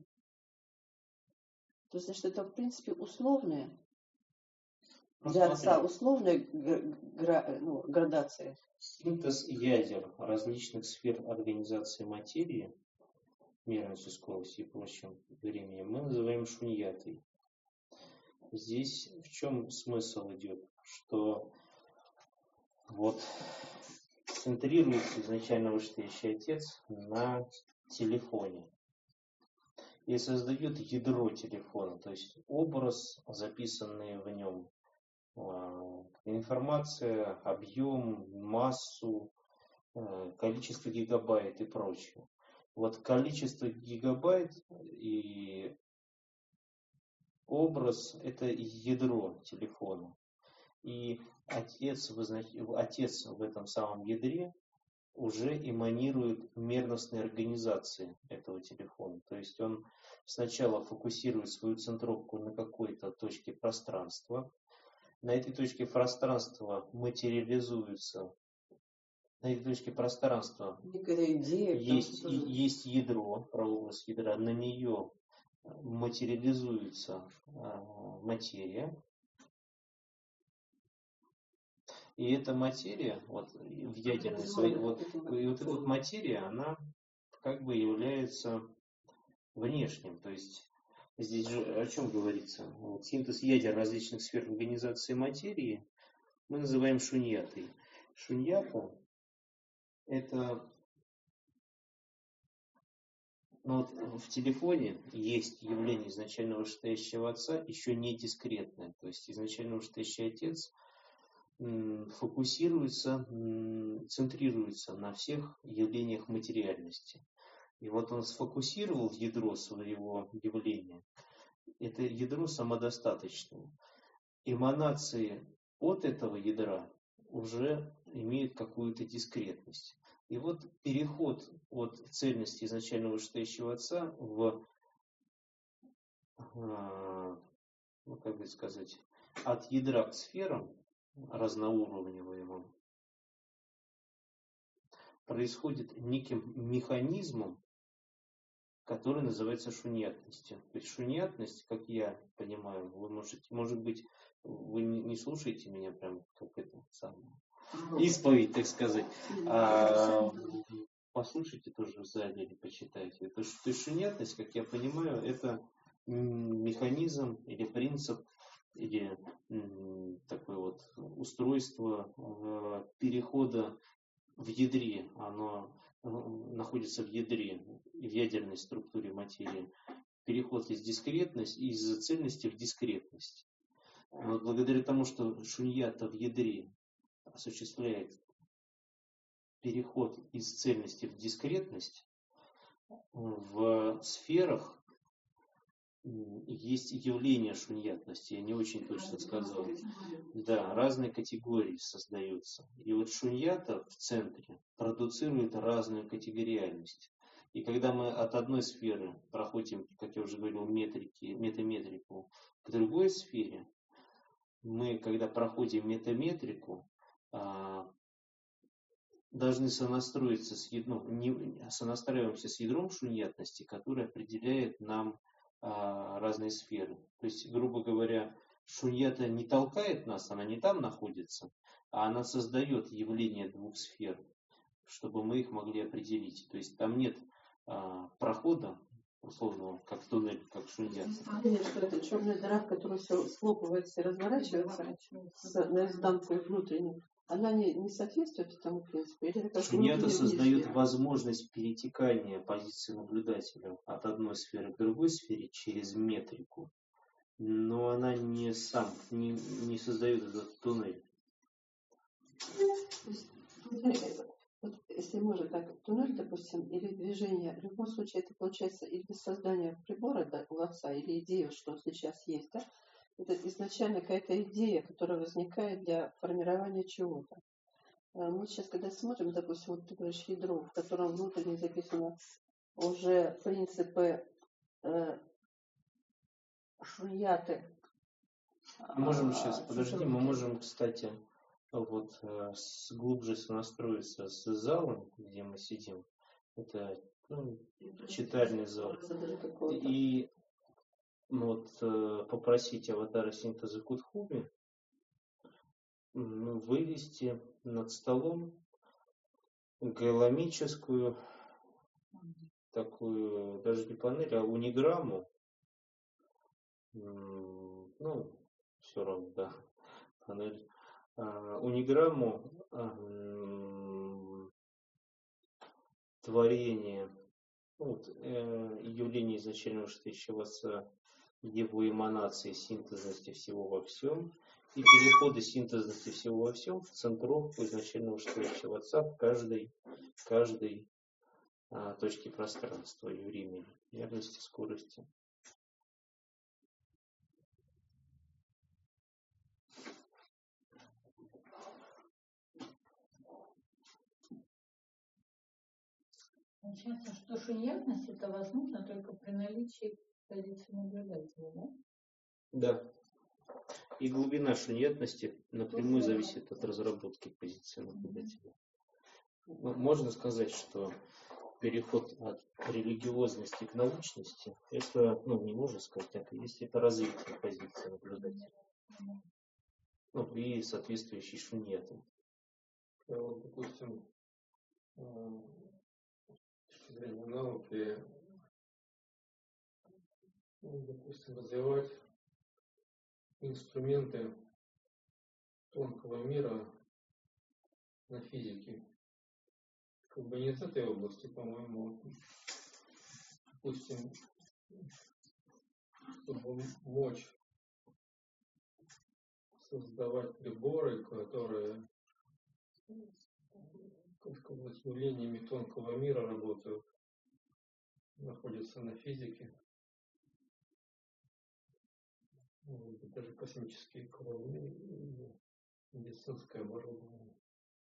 То есть, значит, это, в принципе, условное, для Отца условная гра, ну, градация.
Синтез ядер различных сфер организации материи, мерностью, скоростью и прочим временем, мы называем шуньятой. Здесь в чем смысл идет? Что вот центрируется изначально вышестоящий Отец на телефоне и создает ядро телефона, то есть образ, записанный в нем, информация, объем, массу, количество гигабайт и прочее. Вот количество гигабайт и образ — это ядро телефона. И отец в, отец в этом самом ядре уже эманирует мерностные организации этого телефона. То есть он сначала фокусирует свою центровку на какой-то точке пространства. На этой точке пространства материализуется, на этой точке пространства
идея,
есть, и, есть ядро, прообраз ядра, на нее материализуется а, материя. И эта материя, вот в ядерной своей, вот, и вот эта вот материя, она как бы является внешним. То есть здесь же о чем говорится? Вот, синтез ядер различных сфер организации материи мы называем шуньятой. Шуньята — это, ну вот в телефоне есть явление изначально вышестоящего Отца, еще не дискретное. То есть изначально вышестоящий Отец фокусируется, центрируется на всех явлениях материальности. И вот он сфокусировал ядро своего явления. Это ядро самодостаточное. Эманации от этого ядра уже имеют какую-то дискретность. И вот переход от цельности изначально вышестоящего Отца в, ну как бы сказать, от ядра к сферам разноуровневым происходит неким механизмом, который называется шуньятностью. То есть шуньятность, как я понимаю, вы можете, может быть, вы не слушаете меня прям как это самое, исповедь, так сказать. А, послушайте тоже сзади или почитайте. То есть, то есть шуньятность, как я понимаю, это механизм или принцип, или м, такое вот устройство э, перехода в ядре. Оно э, находится в ядре, в ядерной структуре материи. Переход из дискретности, из цельности в дискретность. Но благодаря тому, что шуньята в ядре осуществляет переход из цельности в дискретность, в сферах есть явление шуньятности, я не очень точно сказал. Да, разные категории создаются. И вот шуньята в центре продуцирует разную категориальность. И когда мы от одной сферы проходим, как я уже говорил, метрики, метаметрику к другой сфере, мы, когда проходим метаметрику, должны сонастроиться с ядром, не, сонастраиваемся с ядром шуньятности, который определяет нам а, разные сферы. То есть, грубо говоря, шуньята не толкает нас, она не там находится, а она создает явление двух сфер, чтобы мы их могли определить. То есть там нет а, прохода, условно, как туннель, как шуньята.
Что это черная дыра, в которой все схлопывается и разворачивается наизнанку и внутреннюю. Она не, не соответствует этому принципу? Или это
шуньята создает возможность перетекания позиции наблюдателя от одной сферы к другой сфере через метрику, но она не сам, не, не создает этот туннель.
Вот, если можно так, туннель, допустим, или движение, в любом случае это получается или создание прибора, да, у отца, или идея, что сейчас есть, да? Это изначально какая-то идея, которая возникает для формирования чего-то. Мы сейчас, когда смотрим, допустим, вот ты говоришь ядро, в котором внутренне записано уже принципы э, шуньяты.
Можем сейчас, подожди, мы можем, кстати, вот глубже сонастроиться с залом, где мы сидим. Это ну, читальный зал. И вот, попросить аватара синтеза Кутхуби вывести над столом голограммическую такую, даже не панель, а униграмму. Ну, все равно, да, панель. А, униграмму а, творения, ну, вот, э, явление изначального штыщего с его эманации синтезности всего во всем и переходы синтезности всего во всем в центровку изначального штыщего отца в каждой, каждой а, точке пространства и времени, мерности, скорости.
Получается, что шуньятность это возможно только при наличии позиции наблюдателя, да?
Да. И глубина шуньятности напрямую зависит от разработки позиции наблюдателя. Можно сказать, что переход от религиозности к научности, это, ну, не можно сказать так, если это развитие позиции наблюдателя. Ну, и соответствующей шуньяты.
Вот, допустим, с точки зрения науки, ну, допустим, развивать инструменты тонкого мира на физике. Как бы не из этой области, по-моему, допустим, чтобы мочь создавать приборы, которые с явлениями тонкого мира работают, находятся на физике. Даже космические корабли и медицинское оборудование.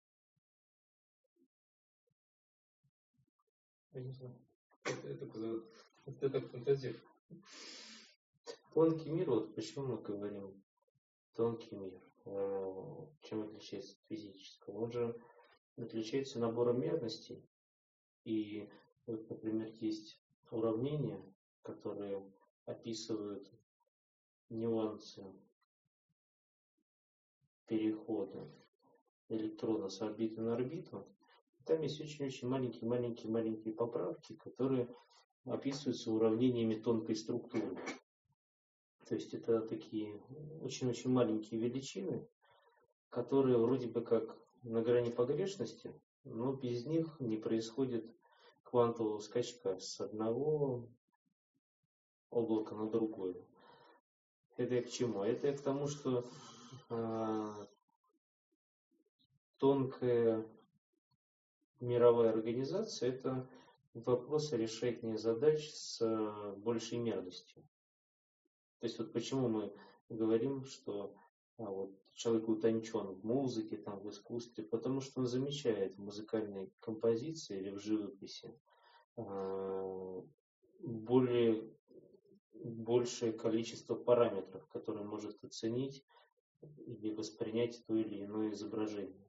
Я не знаю. Это, это, это так фантазия.
Тонкий мир, вот почему мы говорим тонкий мир, чем отличается от физического? Он же отличается набором мерностей. И вот, например, есть уравнения, которые описывают нюансы перехода электрона с орбиты на орбиту. Там есть очень-очень маленькие-маленькие-маленькие поправки, которые описываются уравнениями тонкой структуры. То есть это такие очень-очень маленькие величины, которые вроде бы как на грани погрешности, но без них не происходит квантового скачка с одного облака на другое. Это я к чему? Это я к тому, что э, тонкая мировая организация – это вопрос решения задач с э, большей мерностью. То есть вот почему мы говорим, что а, вот, человек утончен в музыке, там, в искусстве, потому что он замечает в музыкальной композиции или в живописи э, более, большее количество параметров, которые может оценить или воспринять то или иное изображение.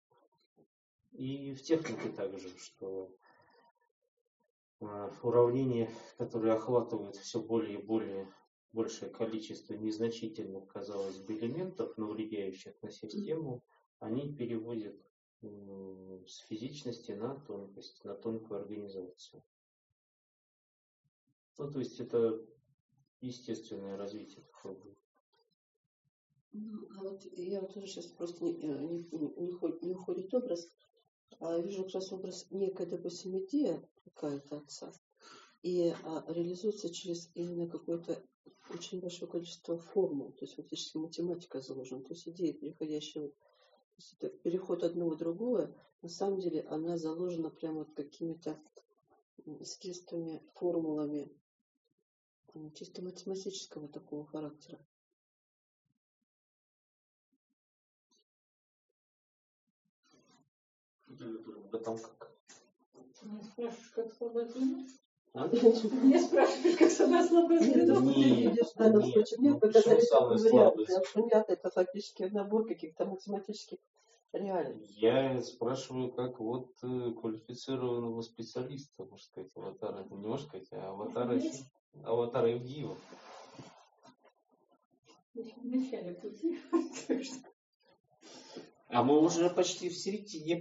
И в технике также, что э, уравнения, которые охватывают все более и более большее количество незначительных, казалось бы, элементов, но влияющих на систему, они переводят э, с физичности на тонкость, на тонкую организацию. Ну, то есть это естественное развитие такого.
Ну, а вот я вот уже сейчас просто не, не, не, не уходит образ, а вижу как раз образ некая, допустим, идея какая-то отца, и а, реализуется через именно какое-то очень большое количество формул, то есть фактически математика заложена, то есть идея, переходящая, то есть это переход одного в другое, на самом деле она заложена прямо вот какими-то средствами, формулами чисто математического такого характера.
Потом как?
Не спрашиваешь, как слабое звено?
А?
Не спрашиваешь, как самое слабое звено?
Нет,
В данном случае мне
ну,
показали
почему
такой
самое
вариант.
слабое?
Шумят это фактически набор каких-то математических реалий.
Я спрашиваю, как вот э, квалифицированного специалиста, можно сказать, аватара, не можно сказать, а аватара, аватара Евгиева.
В начале пути.
А мы уже почти в середине.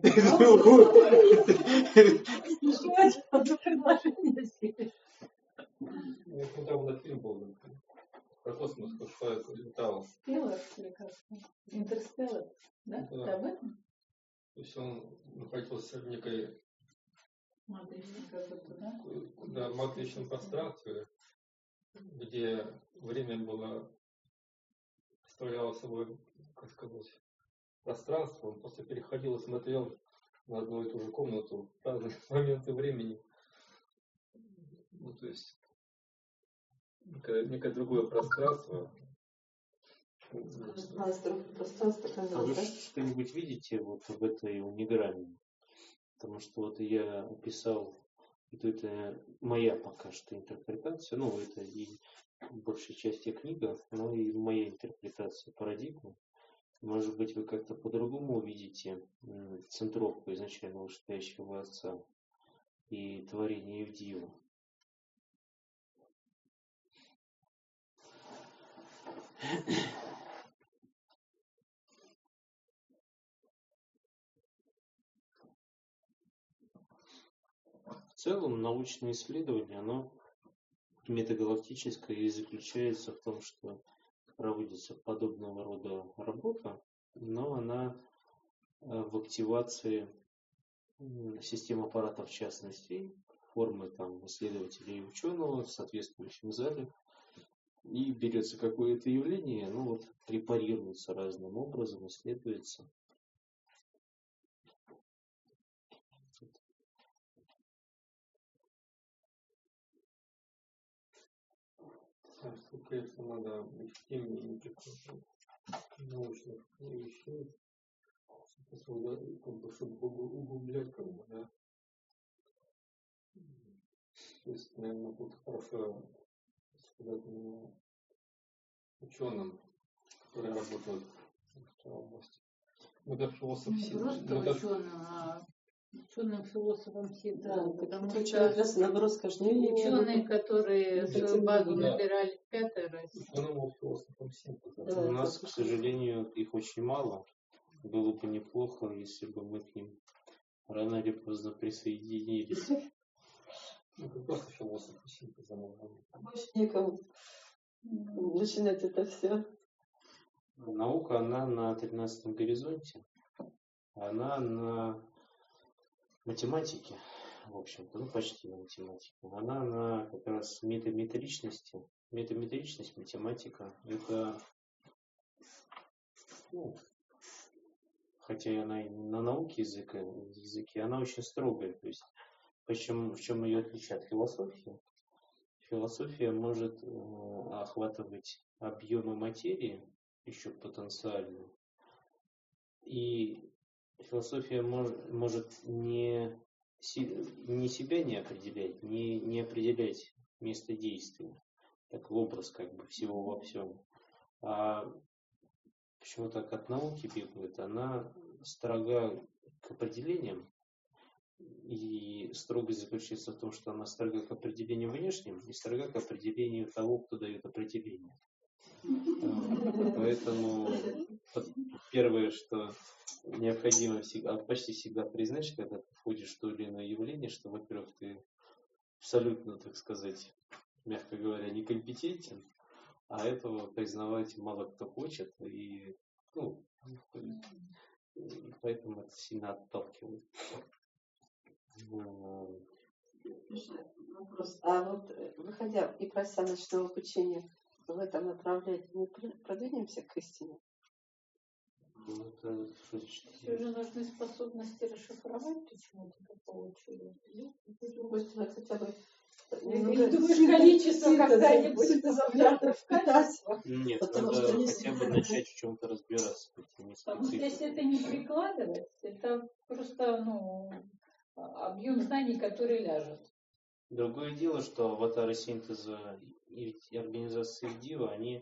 Я недавно фильм был про космос, как человек летал.
Стеллар прекрасно. Интерстеллар, да?
Да.
Ты об этом?
То есть он находился в некой
Матричном какой-то, да?
да, матричном пространстве, где время было представляло собой, как сказать, пространство. Он просто переходил и смотрел на одну и ту же комнату в разные моменты времени. Ну, то есть некое, некое другое пространство.
Пространство, пространство,
А вы что-нибудь видите вот в этой униграмме? Потому что вот я описал, это, это моя пока что интерпретация, ну это и в большей части книга, но и моя интерпретация парадигмы. Может быть, вы как-то по-другому увидите центровку изначально вышестоящего отца и творение Евдиева. В целом научное исследование, оно метагалактическое и заключается в том, что проводится подобного рода работа, но она в активации систем аппаратов частностей, формы там исследователей и ученого в соответствующем зале, и берется какое-то явление, ну вот препарируется разным образом, исследуется.
Конечно, надо быть в теме научных вещей, чтобы углублять, как бы, да. То есть, наверное, тут хорошо сказать ученым, которые работают в этой области. Мы как философ
Не
все.
просто
как...
ученым, а ученым философом всегда.
Да,
потому
что
что
наоборот скажешь, не, не, не,
ученые, которые свою базу
да.
набирали в пятой раз.
Ученым философом синтеза.
Да,
У нас,
это
к сожалению, их очень мало. Было бы неплохо, если бы мы к ним рано или поздно присоединились.
Ну, как просто философы синтеза можно.
Больше некому начинать это все.
Наука, она на тринадцатом горизонте, она на математике, в общем-то, ну почти на математике. Она на как раз метаметричности. Метаметричность, математика, это, ну, хотя и она и на науке языка, языке, она очень строгая. То есть, почему, в чем ее отличие от философии? Философия может э, охватывать объемы материи, еще потенциальные. И философия мож, может не, не себя не определять, не, не определять место действия, так образ как бы всего во всем. А почему так от науки бегает? Она строга к определениям, и строгость заключается в том, что она строга к определению внешним и строга к определению того, кто дает определение. Поэтому первое, что необходимо всегда, почти всегда признать, когда ты входишь в то или иное явление, что, во-первых, ты абсолютно, так сказать, мягко говоря, некомпетентен, а этого признавать мало кто хочет, и, ну, и поэтому это сильно отталкивает.
Вопрос. А вот выходя и прося ночного обучения в этом направлении, мы продвинемся к истине?
Ну, это,
все же нужны способности расшифровать, почему ты это получила.
С другой стороны, хотя бы
Или думаешь, количество когда-нибудь
заблятов впитать?
Нет,
Потому
надо
что
хотя бы начать в чем-то разбираться.
Потому что если это не прикладывать, это просто, ну, объем знаний, который ляжет.
Другое дело, что аватары синтеза и организации ИВДИВа, они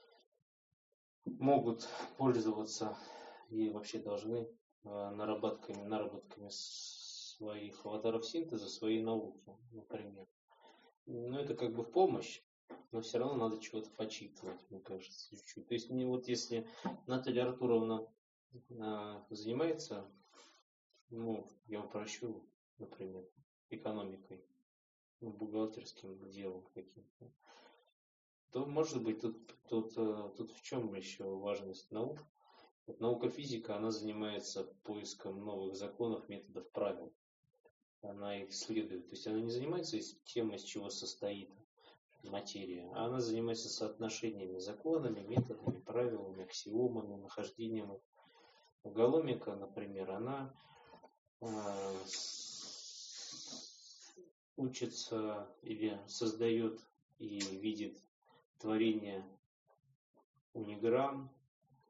могут пользоваться и вообще должны наработками, наработками своих аватаров синтеза, своей науки, например. Но это как бы в помощь, но все равно надо чего-то почитывать, мне кажется, чуть-чуть. То есть, не вот если Наталья Артуровна а, занимается, ну, я упрощу, например, экономикой, ну, бухгалтерским делом каким-то, то, может быть, тут, тут, тут в чем еще важность наук? Вот наука физика, она занимается поиском новых законов, методов, правил. Она их исследует. То есть она не занимается тем, из чего состоит материя, а она занимается соотношениями, законами, методами, правилами, аксиомами, нахождением. Уголомика, например, она э, учится или создает и видит творение униграмм,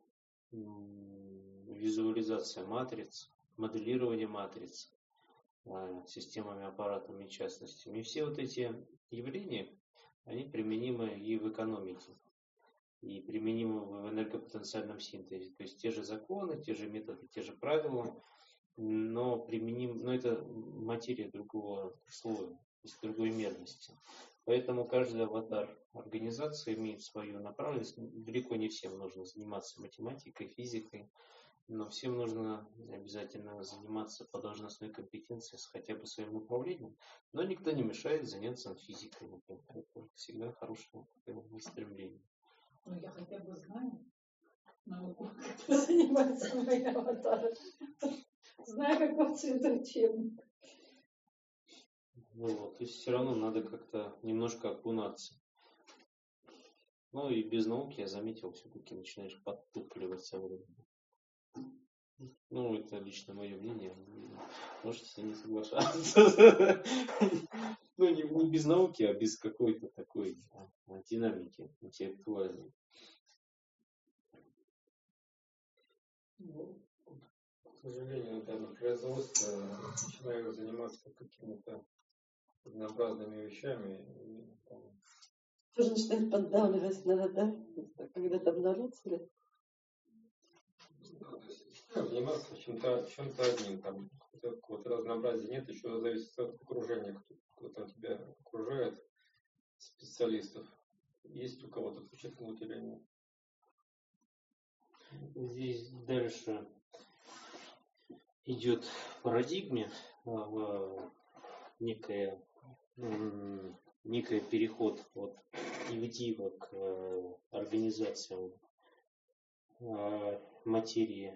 визуализация матриц, моделирование матриц системами, аппаратами и частностями. И все вот эти явления, они применимы и в экономике, и применимы в энергопотенциальном синтезе. То есть те же законы, те же методы, те же правила, но применим, но это материя другого слоя, то есть другой мерности. Поэтому каждый аватар организации имеет свою направленность. Далеко не всем нужно заниматься математикой, физикой, но всем нужно обязательно заниматься по должностной компетенции с хотя бы своим направлением. Но никто не мешает заняться физикой, например. Это всегда хорошее стремление.
Ну, я хотя бы знаю науку, как заниматься моим аватаром. Знаю, какого цвета учебник.
Вот, то есть все равно надо как-то немножко окунаться. Ну и без науки, я заметил, все-таки начинаешь подтупливать со временем. Ну, это лично мое мнение. Можете не соглашаться. Ну, не, не без науки, а без какой-то такой а, динамики интеллектуальной.
Ну, к сожалению, даже производство начинаю заниматься какими-то однообразными вещами. И, там...
Тоже начинает поддавливать, надо, да? Когда там народ смотрит.
Заниматься чем-то, чем-то одним, там какого-то разнообразия нет, еще зависит от окружения, кто, кто там тебя окружает, специалистов. Есть у кого-то вычеркнуть или нет?
Здесь дальше идет в парадигме, в некое, некий переход от ивдива к организациям материи,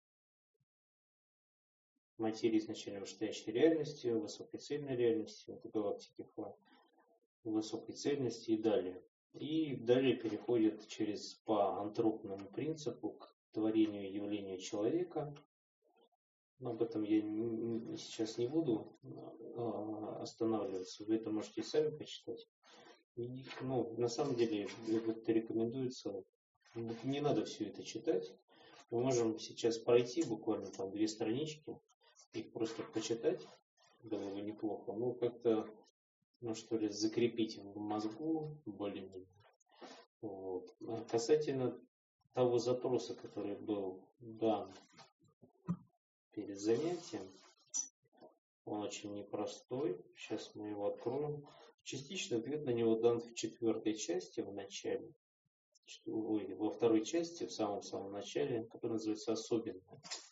материи изначально вышестоящей реальности, высокой цельной реальности, это галактики Фа, высокой цельности и далее. И далее переходит через по антропному принципу к творению и явлению человека. Но об этом я сейчас не буду останавливаться. Вы это можете сами почитать. И, ну, на самом деле это рекомендуется. Не надо все это читать. Мы можем сейчас пройти буквально там две странички, их просто почитать было бы неплохо. Ну, как-то, ну что ли, закрепить в мозгу более-менее. Вот. А касательно того запроса, который был дан перед занятием, он очень непростой. Сейчас мы его откроем. Частично ответ на него дан в четвертой части, в начале. Ой, во второй части, в самом-самом начале, которая называется «Особенное».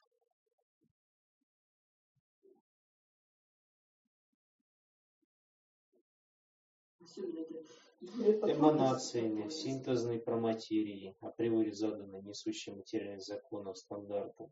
Эманациями, синтезной проматерии, априори заданной несущей материальных законов стандартов,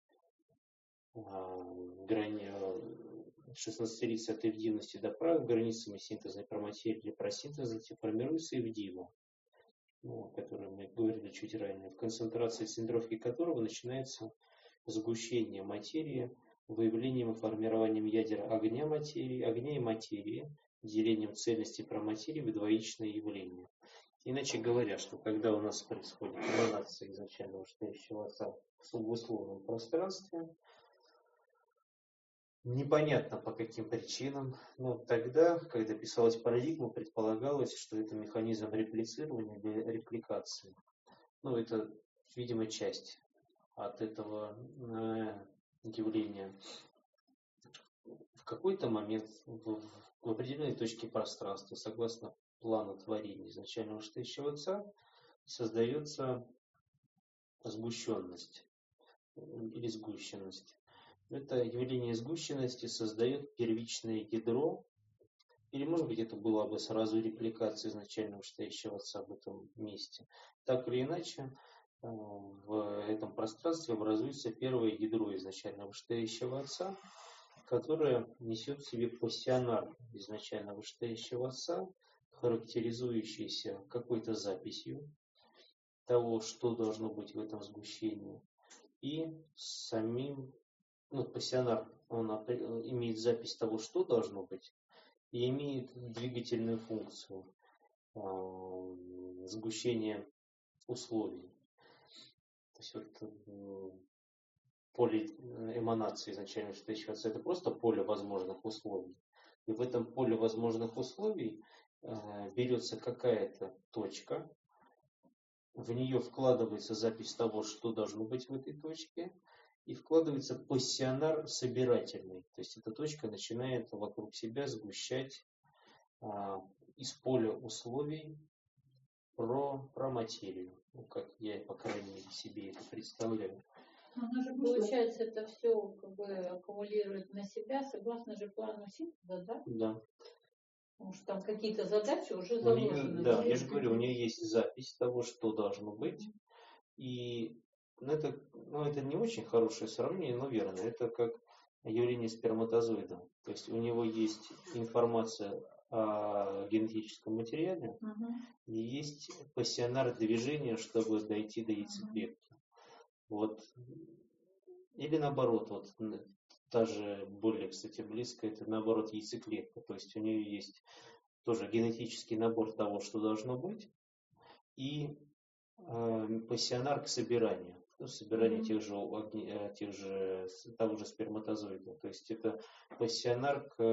шестнадцатерица от эвдивности до прав, границами синтезной проматерии или просинтезности формируется эвдива, ну, о которой мы говорили чуть ранее, в концентрации центровки которого начинается сгущение материи, выявлением и формированием ядер огня материи, огня и материи, делением цельности проматерии в двоичное явление. Иначе говоря, что когда у нас происходит эманация изначально вышестоящего отца в субусловном пространстве, непонятно по каким причинам, но тогда, когда писалась парадигма, предполагалось, что это механизм реплицирования или репликации. Ну, это, видимо, часть от этого э, явления. В какой-то момент в, в определенной точке пространства, согласно плану творения изначального вышестоящего отца, создается сгущенность или сгущенность. Это явление сгущенности создает первичное ядро, или, может быть, это была бы сразу репликация изначального вышестоящего отца в этом месте. Так или иначе, в этом пространстве образуется первое ядро изначального вышестоящего отца, которое несет в себе пассионар изначально вышестоящего отца, характеризующийся какой-то записью того, что должно быть в этом сгущении, и самим, ну, пассионар, он имеет запись того, что должно быть, и имеет двигательную функцию э, сгущения условий. То есть вот э, поле эманации изначально вышестоящего отца — это просто поле возможных условий. И в этом поле возможных условий э, берется какая-то точка, в нее вкладывается запись того, что должно быть в этой точке, и вкладывается пассионар собирательный. То есть эта точка начинает вокруг себя сгущать а, из поля условий про, про материю. Ну, как я, по крайней мере, себе это представляю.
Оно же, получается, это все как бы аккумулирует на себя, согласно же плану синтеза, да?
Да.
Потому что там какие-то задачи уже
У нее,
заложены.
да, я же говорю, у нее есть запись того, что должно быть. И ну, это, ну, это не очень хорошее сравнение, но верно. Это как явление сперматозоида. То есть у него есть информация о генетическом материале,
угу.
и есть пассионар движения, чтобы дойти до яйцеклетки. Угу. Вот. Или наоборот, вот та же более, кстати, близко, это наоборот яйцеклетка. То есть у нее есть тоже генетический набор того, что должно быть, и э, пассионар к собиранию. Ну, собирание mm-hmm. тех же, тех же, того же сперматозоида. То есть это пассионар к,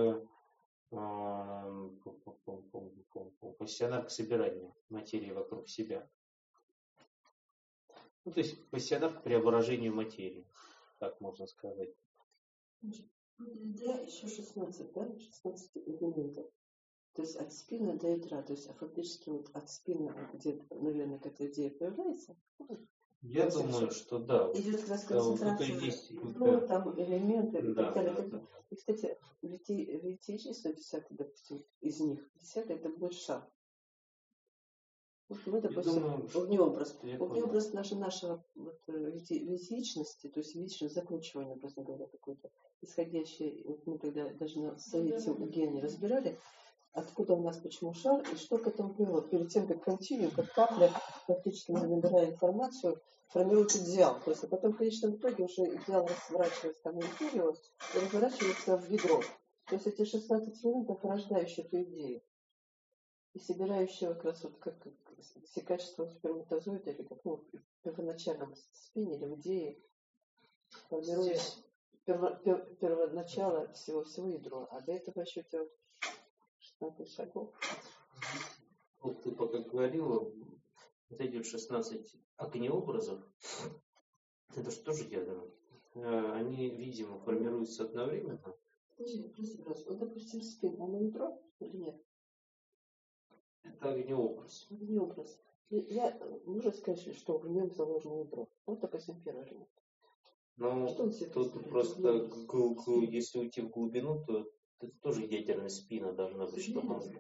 э, пассионар к собиранию материи вокруг себя. Ну, то есть пассионар к преображению материи, так можно сказать.
Да, еще шестнадцать, да? шестнадцать элементов. То есть от спина до ядра. То есть а фактически вот от спина, где, наверное, какая-то идея появляется,
Я
Спасибо.
думаю, что да.
Идет как раз
Да, вот это
концентрация,
есть
ну,
какая-то-
там элементы и
Да,
так далее.
да,
так
да.
далее. И, кстати, вити сто пятьдесят, допустим, из них, десятый это будет шар. Вот мы,
Я
допустим,
думаю, что-
огнеобраз.
я
Огнеобраз
понял.
наша, нашего вот, э, вити- витиичности, то есть вечное закручивание, просто говоря, какое-то исходящее. Вот мы когда даже на совете гене разбирали, откуда у нас почему шар и что к этому привело. Перед тем, как континуум, как капля, фактически мы набираем информацию, формирует идеал. То есть, а потом в конечном итоге уже идеал разворачивается там в империю и разворачивается в ядро. То есть эти шестнадцать элементов, рождающие эту идею. И собирающие как раз вот как, как все качества сперматозоида, или как ну, в первоначальном спине или в идее, формируя перво, пер, первоначало всего-всего ядро. А до этого еще у тебя шестнадцать шагов.
Вот ты пока говорила, вот эти вот шестнадцать огнеобразов, это же тоже ядра. Э, Они, видимо, формируются одновременно.
Нет, прости, просто, вот, допустим, спин, оно ядро или нет?
Это огнеобраз.
Огнеобраз. Я, можно сказать, что в нем заложено ядро. Вот, допустим, первый элемент.
Но
Что он себе
тут
представляет?
просто,
Огнеобраз.
г- г- если уйти в глубину, то это тоже ядерная спина должна быть, чтобы он-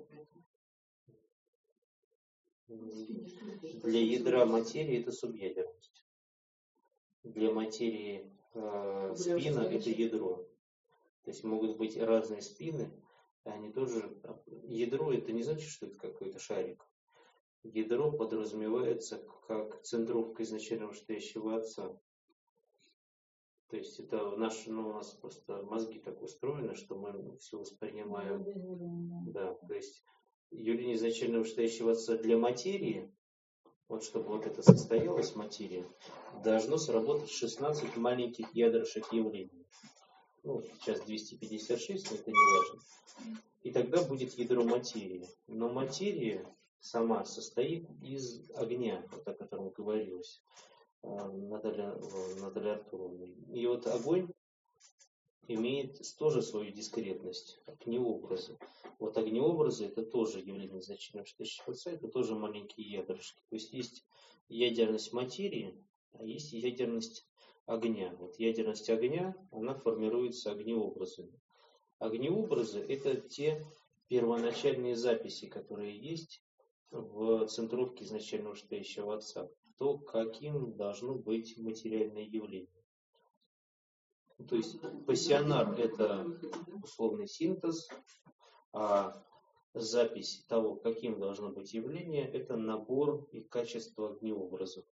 для ядра материи это субъядерность. Для материи э, спина это ядро. То есть могут быть разные спины, они тоже... Ядро это не значит, что это какой-то шарик. Ядро подразумевается как центровка изначально вышестоящего отца. То есть это наш, ну, у нас просто мозги так устроены, что мы все воспринимаем. Да, то есть явление изначально вышестоящего отца для материи, вот чтобы вот это состоялось материя, должно сработать шестнадцать маленьких ядрышек явлений. Ну, сейчас двести пятьдесят шесть, но это не важно. И тогда будет ядро материи. Но материя сама состоит из огня, вот о котором говорилось Наталья, Наталья Артуровна. И вот огонь имеет тоже свою дискретность, огнеобразы. Вот огнеобразы это тоже явление значительного вышестоящего отца, это тоже маленькие ядрышки. То есть есть ядерность материи, а есть ядерность огня. Вот ядерность огня, она формируется огнеобразами. Огнеобразы это те первоначальные записи, которые есть в центровке изначально вышестоящего отца. То, каким должно быть материальное явление. То есть пассионар это условный синтез, а запись того, каким должно быть явление, это набор и качество огнеобразов.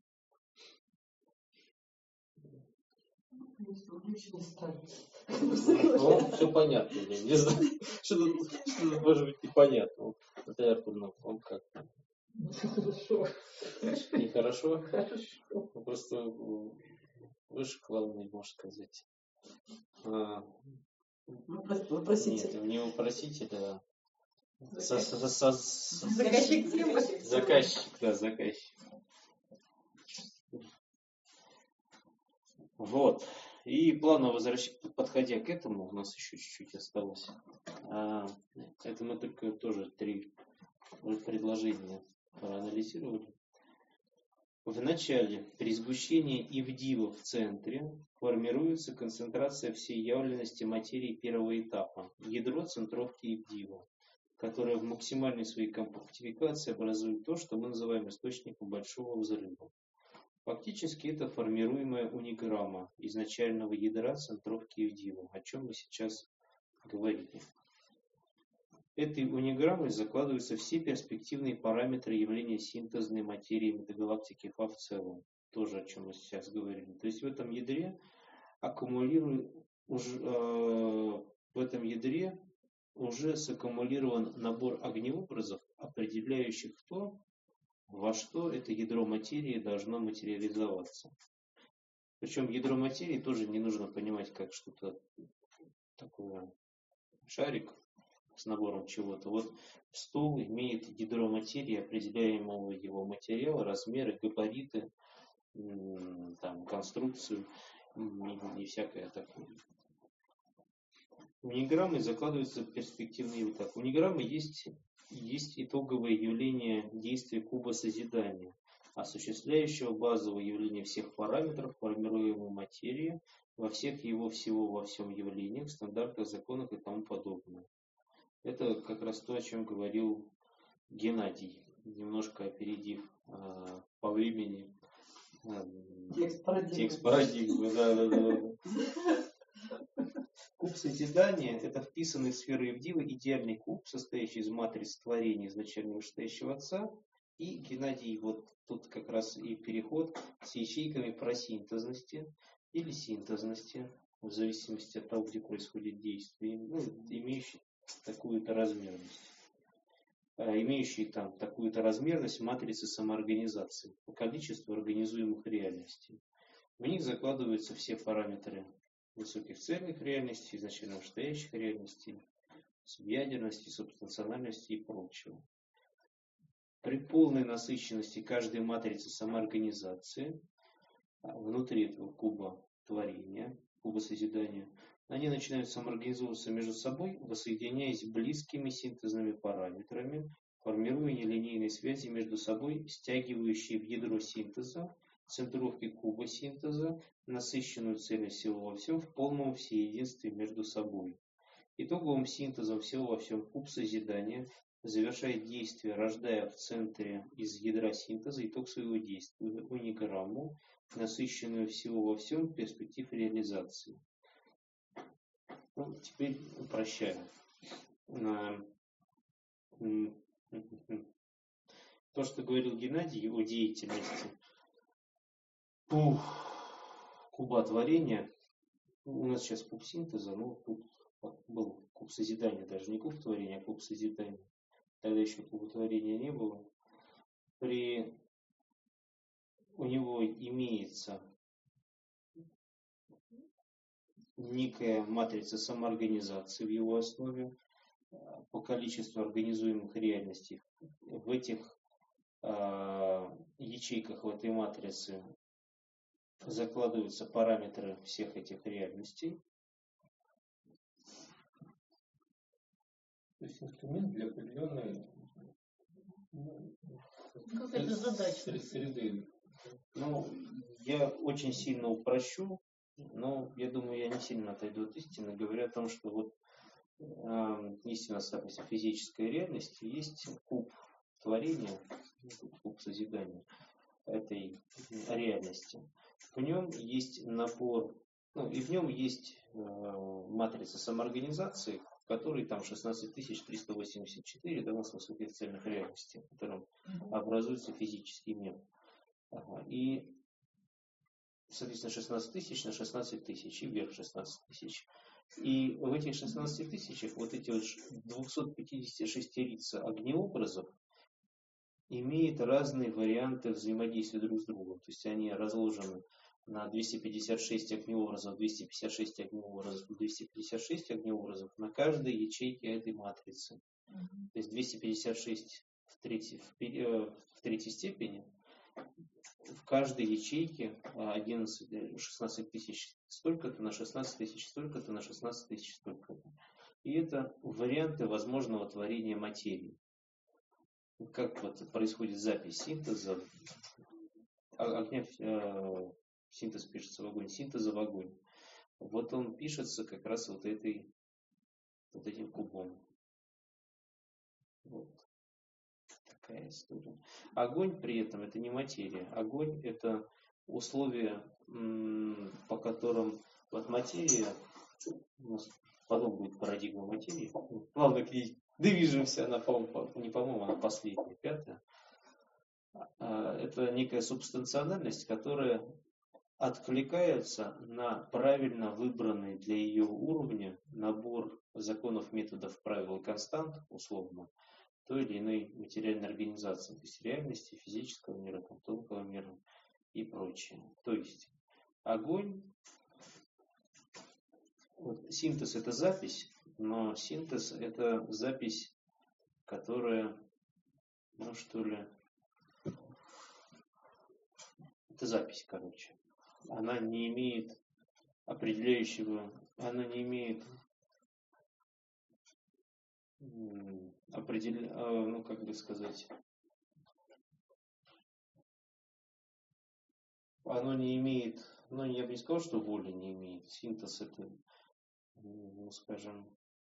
Ну, все понятно. Я не знаю, что тут, что тут может быть непонятно. Наталья Артуровна, вам как?
Хорошо.
Нехорошо?
Хорошо.
Просто выше главный, можно сказать. А,
Вопросите.
нет, не вопросите, да. Со, со, со, со,
Заказчик темы.
заказчик, да, заказчик. Вот. И плавно возвращаясь, подходя к этому, у нас еще чуть-чуть осталось. А, это мы только тоже три предложения проанализировали. В начале, при сгущении ивдива в центре, формируется концентрация всей явленности материи первого этапа, ядро центровки ивдива, которое в максимальной своей компактификации образует то, что мы называем источником большого взрыва. Фактически это формируемая униграмма изначального ядра центровки ивдива, о чем мы сейчас говорили. Этой униграммой закладываются все перспективные параметры явления синтезной материи метагалактики Фа в целом. Тоже о чем мы сейчас говорили. То есть в этом ядре аккумулирует уже, э, в этом ядре уже саккумулирован набор огнеобразов, определяющих то, во что это ядро материи должно материализоваться. Причем ядро материи тоже не нужно понимать как что-то такое шарик с набором чего-то. Вот стул имеет ядро материи, определяемого его материала, размеры, габариты, там, конструкцию и, и всякое такое. Униграммы закладываются перспективные вот так. Униграммы есть, есть итоговое явление действия куба созидания. осуществляющего базовое явление всех параметров формируемой материи во всех его всего во всем явлениях, стандартах, законах и тому подобное. Это как раз то, о чем говорил Геннадий, немножко опередив э, по времени э,
Текст парадигмы.
Текст парадигмы, да, да, да. Куб созидания – это вписанный в сферу Евдивы идеальный куб, состоящий из матриц творения изначально вышестоящего Отца. И Геннадий, вот тут как раз и переход с ячейками просинтезности или синтезности, в зависимости от того, где происходит действие, ну, имеющий такую-то размерность. Имеющие там такую-то размерность матрицы самоорганизации по количеству организуемых реальностей. В них закладываются все параметры высоких цельных реальностей, изначально вышестоящих реальностей, субъядерности, субстанциональности и прочего. При полной насыщенности каждой матрицы самоорганизации внутри этого куба творения, куба созидания, они начинают самоорганизовываться между собой, воссоединяясь близкими синтезными параметрами, формируя нелинейные связи между собой, стягивающие в ядро синтеза, центровки куба синтеза, насыщенную цельность всего во всем в полном всеединстве между собой. Итоговым синтезом всего во всем куб созидания завершает действие, рождая в центре из ядра синтеза итог своего действия, униграмму, насыщенную всего во всем перспектив реализации. Ну, теперь упрощаю. То, что говорил Геннадий о деятельности Ух, куба творения, у нас сейчас куб синтеза, но тут был куб созидания, даже не куб творения, а куб созидания. Тогда еще куба творения не было. При... У него имеется некая матрица самоорганизации в его основе по количеству организуемых реальностей. В этих э, ячейках в этой матрице закладываются параметры всех этих реальностей.
То есть инструмент для определенной ну,
какая-то задача.
Среды.
Ну, я очень сильно упрощу, но я думаю, я не сильно отойду от истины, говоря о том, что вот э, есть у нас, допустим, физическая реальность, есть куб творения, куб созидания этой реальности. В нем есть набор, ну и в нем есть э, матрица самоорганизации, в которой там шестнадцать тысяч триста восемьдесят четыре давно высоких цельных реальностей, в котором образуется физический мир. Ага. И, соответственно, шестнадцать тысяч на шестнадцать тысяч и вверх шестнадцать тысяч. И в этих шестнадцати тысячах вот эти вот двухсот пятидесяти шестерица огнеобразов имеют разные варианты взаимодействия друг с другом. То есть они разложены на двести пятьдесят шесть огнеобразов, двести пятьдесят шесть огнеобразов, двести пятьдесят шесть огнеобразов на каждой ячейке этой матрицы. Mm-hmm. То есть двести пятьдесят шесть в третьей, в, в третьей степени. В каждой ячейке одиннадцать, шестнадцать тысяч столько-то на шестнадцать тысяч столько-то на шестнадцать тысяч столько-то. И это варианты возможного творения материи. Как вот происходит запись синтеза, огня, э, синтез пишется в огонь, синтеза в огонь. Вот он пишется как раз вот, этой, вот этим кубом. Вот. Такая история. Огонь при этом это не материя. Огонь это условия, по которым вот материя, у нас потом будет парадигма материи, плавно к ней движемся, она, по-моему, не по-моему, она последняя, пятая. Это некая субстанциональность, которая откликается на правильно выбранный для ее уровня набор законов, методов, правил и констант, условно, той или иной материальной организации, то есть реальности, физического мира, тонкого мира и прочее. То есть огонь, вот, синтез это запись, но синтез это запись, которая, ну что ли, это запись, короче. Она не имеет определяющего, она не имеет определя, ну как бы сказать, оно не имеет, ну, я бы не сказал, что воли не имеет. Синтез это, ну, скажем,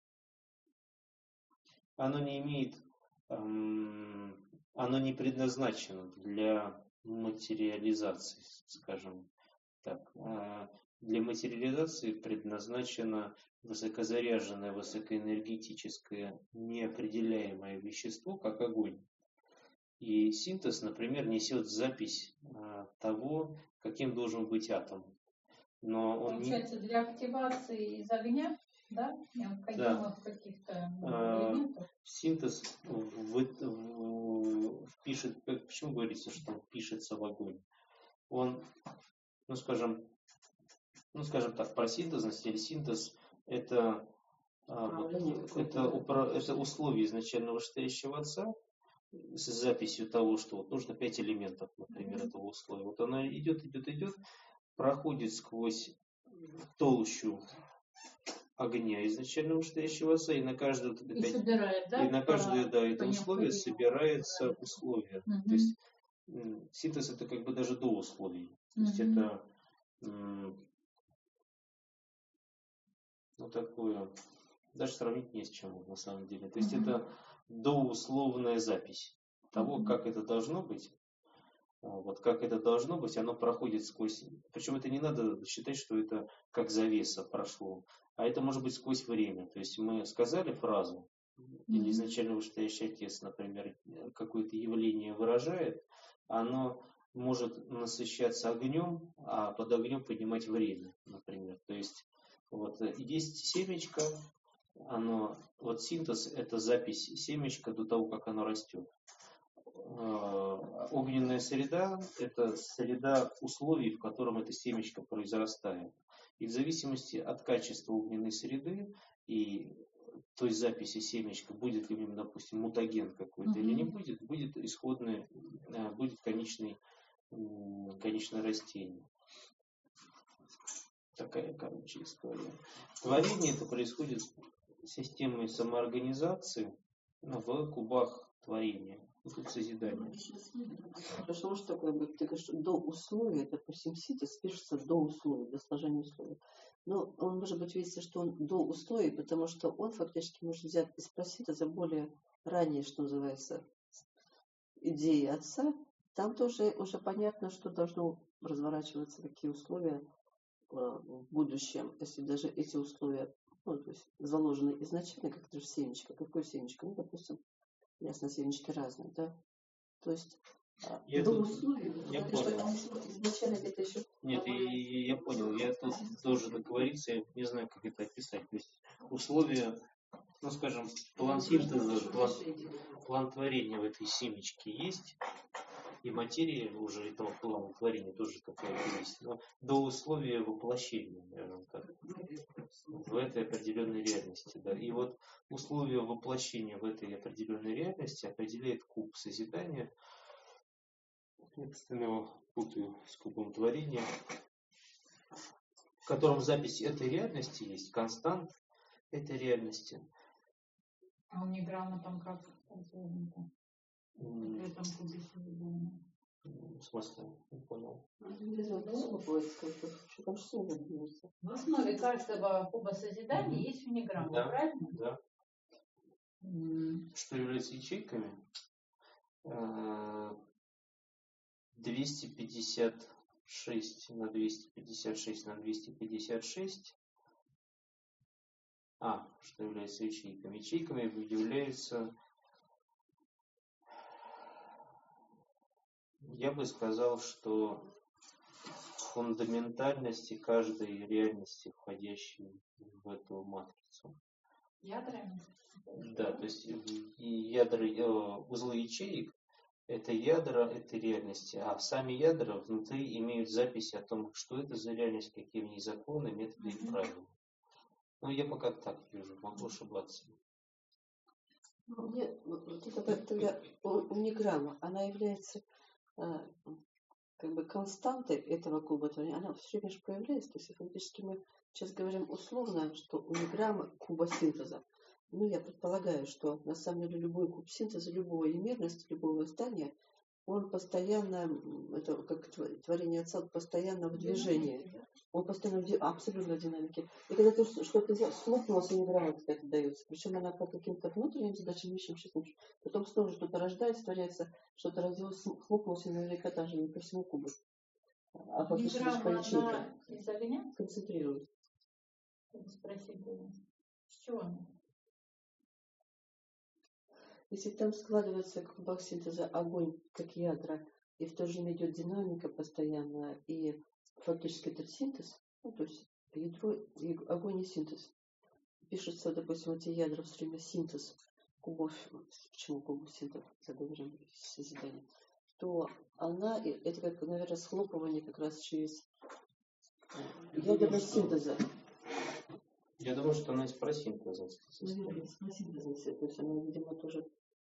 оно не имеет, эм, оно не предназначено для материализации, скажем так. А для материализации предназначено высокозаряженное, высокоэнергетическое, неопределяемое вещество, как огонь. И синтез, например, несет запись а, того, каким должен быть атом. Но он
Получается, не... для активации из огня, да, необходимых да. каких-то элементов.
Синтез в, в, впишет, почему говорится, что он впишется в огонь? Он, ну скажем, ну скажем так, про синтезность или синтез это, а, это, это условие изначально вышестоящего отца с записью того, что вот нужно пять элементов, например, mm-hmm. этого условия. Вот оно идет, идет, идет, проходит сквозь толщу огня изначально вышестоящего отца, и на каждое,
и пять, собирает, да,
и на каждое да, это условие собирается условие. Mm-hmm. То есть синтез это как бы даже до условий. То есть mm-hmm. это ну такое, даже сравнить не с чем на самом деле. То есть mm-hmm. это доусловная запись того, mm-hmm. как это должно быть. Вот как это должно быть, оно проходит сквозь... Причем это не надо считать, что это как завеса прошло, а это может быть сквозь время. То есть мы сказали фразу, mm-hmm. или изначально вышестоящий отец, например, какое-то явление выражает, оно может насыщаться огнем, а под огнем поднимать время, например. То есть вот есть семечко, оно, вот синтез это запись семечка до того, как оно растет. Огненная среда это среда условий, в котором это семечко произрастает. И в зависимости от качества огненной среды и той записи семечка, будет ли в нем, допустим, мутаген какой-то mm-hmm. или не будет, будет исходный, будет конечный, конечное растение. Такая, короче, история. Творение это происходит системой самоорганизации в кубах творения. Тут созидание.
Потому что такое, ты говоришь, до условия, допустим, синтез пишется до условий, до сложения условий. Но он может быть видится, что он до условий, потому что он фактически может взять из просинтеза более ранее, что называется, идеи отца. Там тоже уже понятно, что должно разворачиваться, какие условия в будущем, если даже эти условия, ну, то есть заложены изначально, как это же семечко. Какое семечко? Ну, допустим, ясно, семечки разные, да? То есть
я
до
тут,
условий,
я
потому
понял.
что изначально где-то еще...
Нет, я, я понял, я тут должен договориться, я не знаю, как это описать. То есть условия, ну, скажем, план синтеза, план, план творения в этой семечке есть, и материя уже этого плана творения тоже какая-то есть. Но до условия воплощения, наверное, так, в этой определенной реальности. Да. И вот условия воплощения в этой определенной реальности определяет куб созидания. Я постоянно его путаю с кубом творения, в котором запись этой реальности есть, констант этой реальности.
А у Ниграма там как? В этом кубе созидания.
В смысле? Не понял.
В основе каждого куба созидания mm-hmm. есть униграмма, да, правильно?
Да. Mm-hmm. Что является ячейками? двести пятьдесят шесть на двести пятьдесят шесть на двести пятьдесят шесть. А, что является ячейками? Ячейками являются, я бы сказал, что фундаментальности каждой реальности, входящей в эту матрицу.
Ядрами?
Да, то есть ядра, узлы ячеек это ядра этой реальности, а сами ядра внутри имеют записи о том, что это за реальность, какие в ней законы, методы и правила. Ну, я пока так вижу, могу ошибаться.
Нет, вот это тогда униграмма, она является а, как бы константой этого куба творения, она все время же появляется, то есть фактически мы сейчас говорим условно, что униграмма куба синтеза. Ну, я предполагаю, что на самом деле любой куб синтеза, любого имерности, любого здания, он постоянно, это как творение Отца, постоянно в движении. Он постоянно в ди- абсолютно в динамике. И когда ты что-то схлопнулся, неграмотно это дается. Причем она по каким-то внутренним задачам, вещам, потом снова что-то рождается, творяется, что-то родилось, хлопнулся, наверняка даже не по всему кубу. А по
Неграмма, она из огня?
Концентрирует.
Спроси было. С чего она?
Если там складывается в кубах синтеза огонь, как ядра, и в то же время идет динамика постоянная, и фактически этот синтез, ну, то есть ядро, огонь и синтез. Пишется, допустим, эти ядра все время синтез кубов, почему кубов синтез, заговорим созидание, то она, это как, наверное, схлопывание как раз через ядерного синтеза.
Я думаю, что она из просинтеза.
Наверное, из просинтеза, то есть она, видимо, тоже...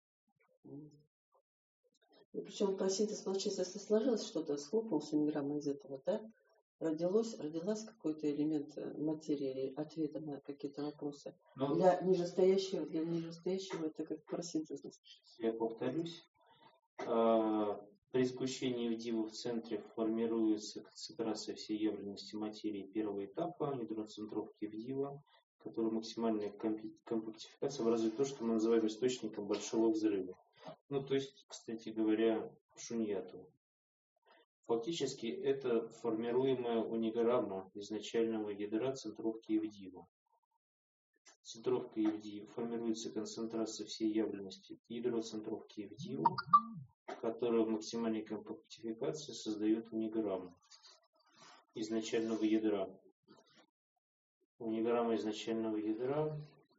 И причем просинтез, получается, если сложилось что-то, схлопнулся миллиграмма из этого, да, родилось, родилась какой-то элемент материи, ответа на какие-то вопросы. Но для нижестоящего, для нижестоящего это как просинтезность.
Я повторюсь. При сгущении в диву в центре формируется концентрация всей явленности материи первого этапа гидроцентровки в дива, которая максимальная компактификация образует то, что мы называем источником большого взрыва. Ну, то есть, кстати говоря, шуньяту. Фактически это формируемая униграмма изначального ядра центровки Евдива. Центровка Евдива формируется концентрация всей явленности ядра центровки Евдива, которая в максимальной компактификации создает униграмму изначального ядра. Униграмма изначального ядра,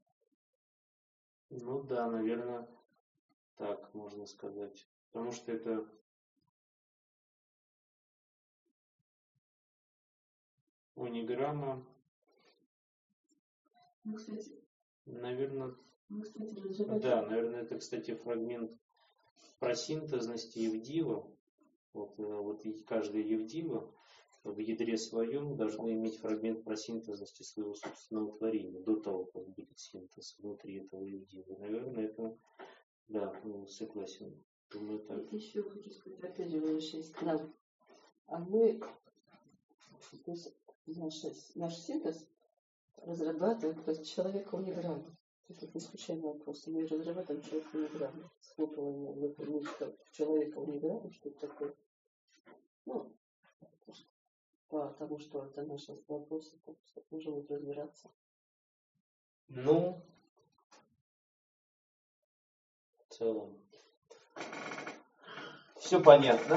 ну да, наверное, так можно сказать. Потому что это униграмма,
ну, кстати,
наверное,
ну, кстати,
да, наверное, это, кстати, фрагмент просинтезности Евдива. Вот, вот и каждая Евдива в ядре своем должна иметь фрагмент просинтезности своего собственного творения до того, как будет синтез внутри этого Евдива. Наверное, это, да, ну, согласен. Думаю, так.
Это еще хочу сказать, опять же, возвращаясь к нам. А мы, то есть наш, наш синтез разрабатывает, то есть человека униграмма. Это не случайный вопрос. Мы разрабатываем человека униграмма. Схлопывание в человека униграмма, что это такое. Ну, потому что это наши вопросы, уже будут разбираться.
Ну, в целом, все понятно.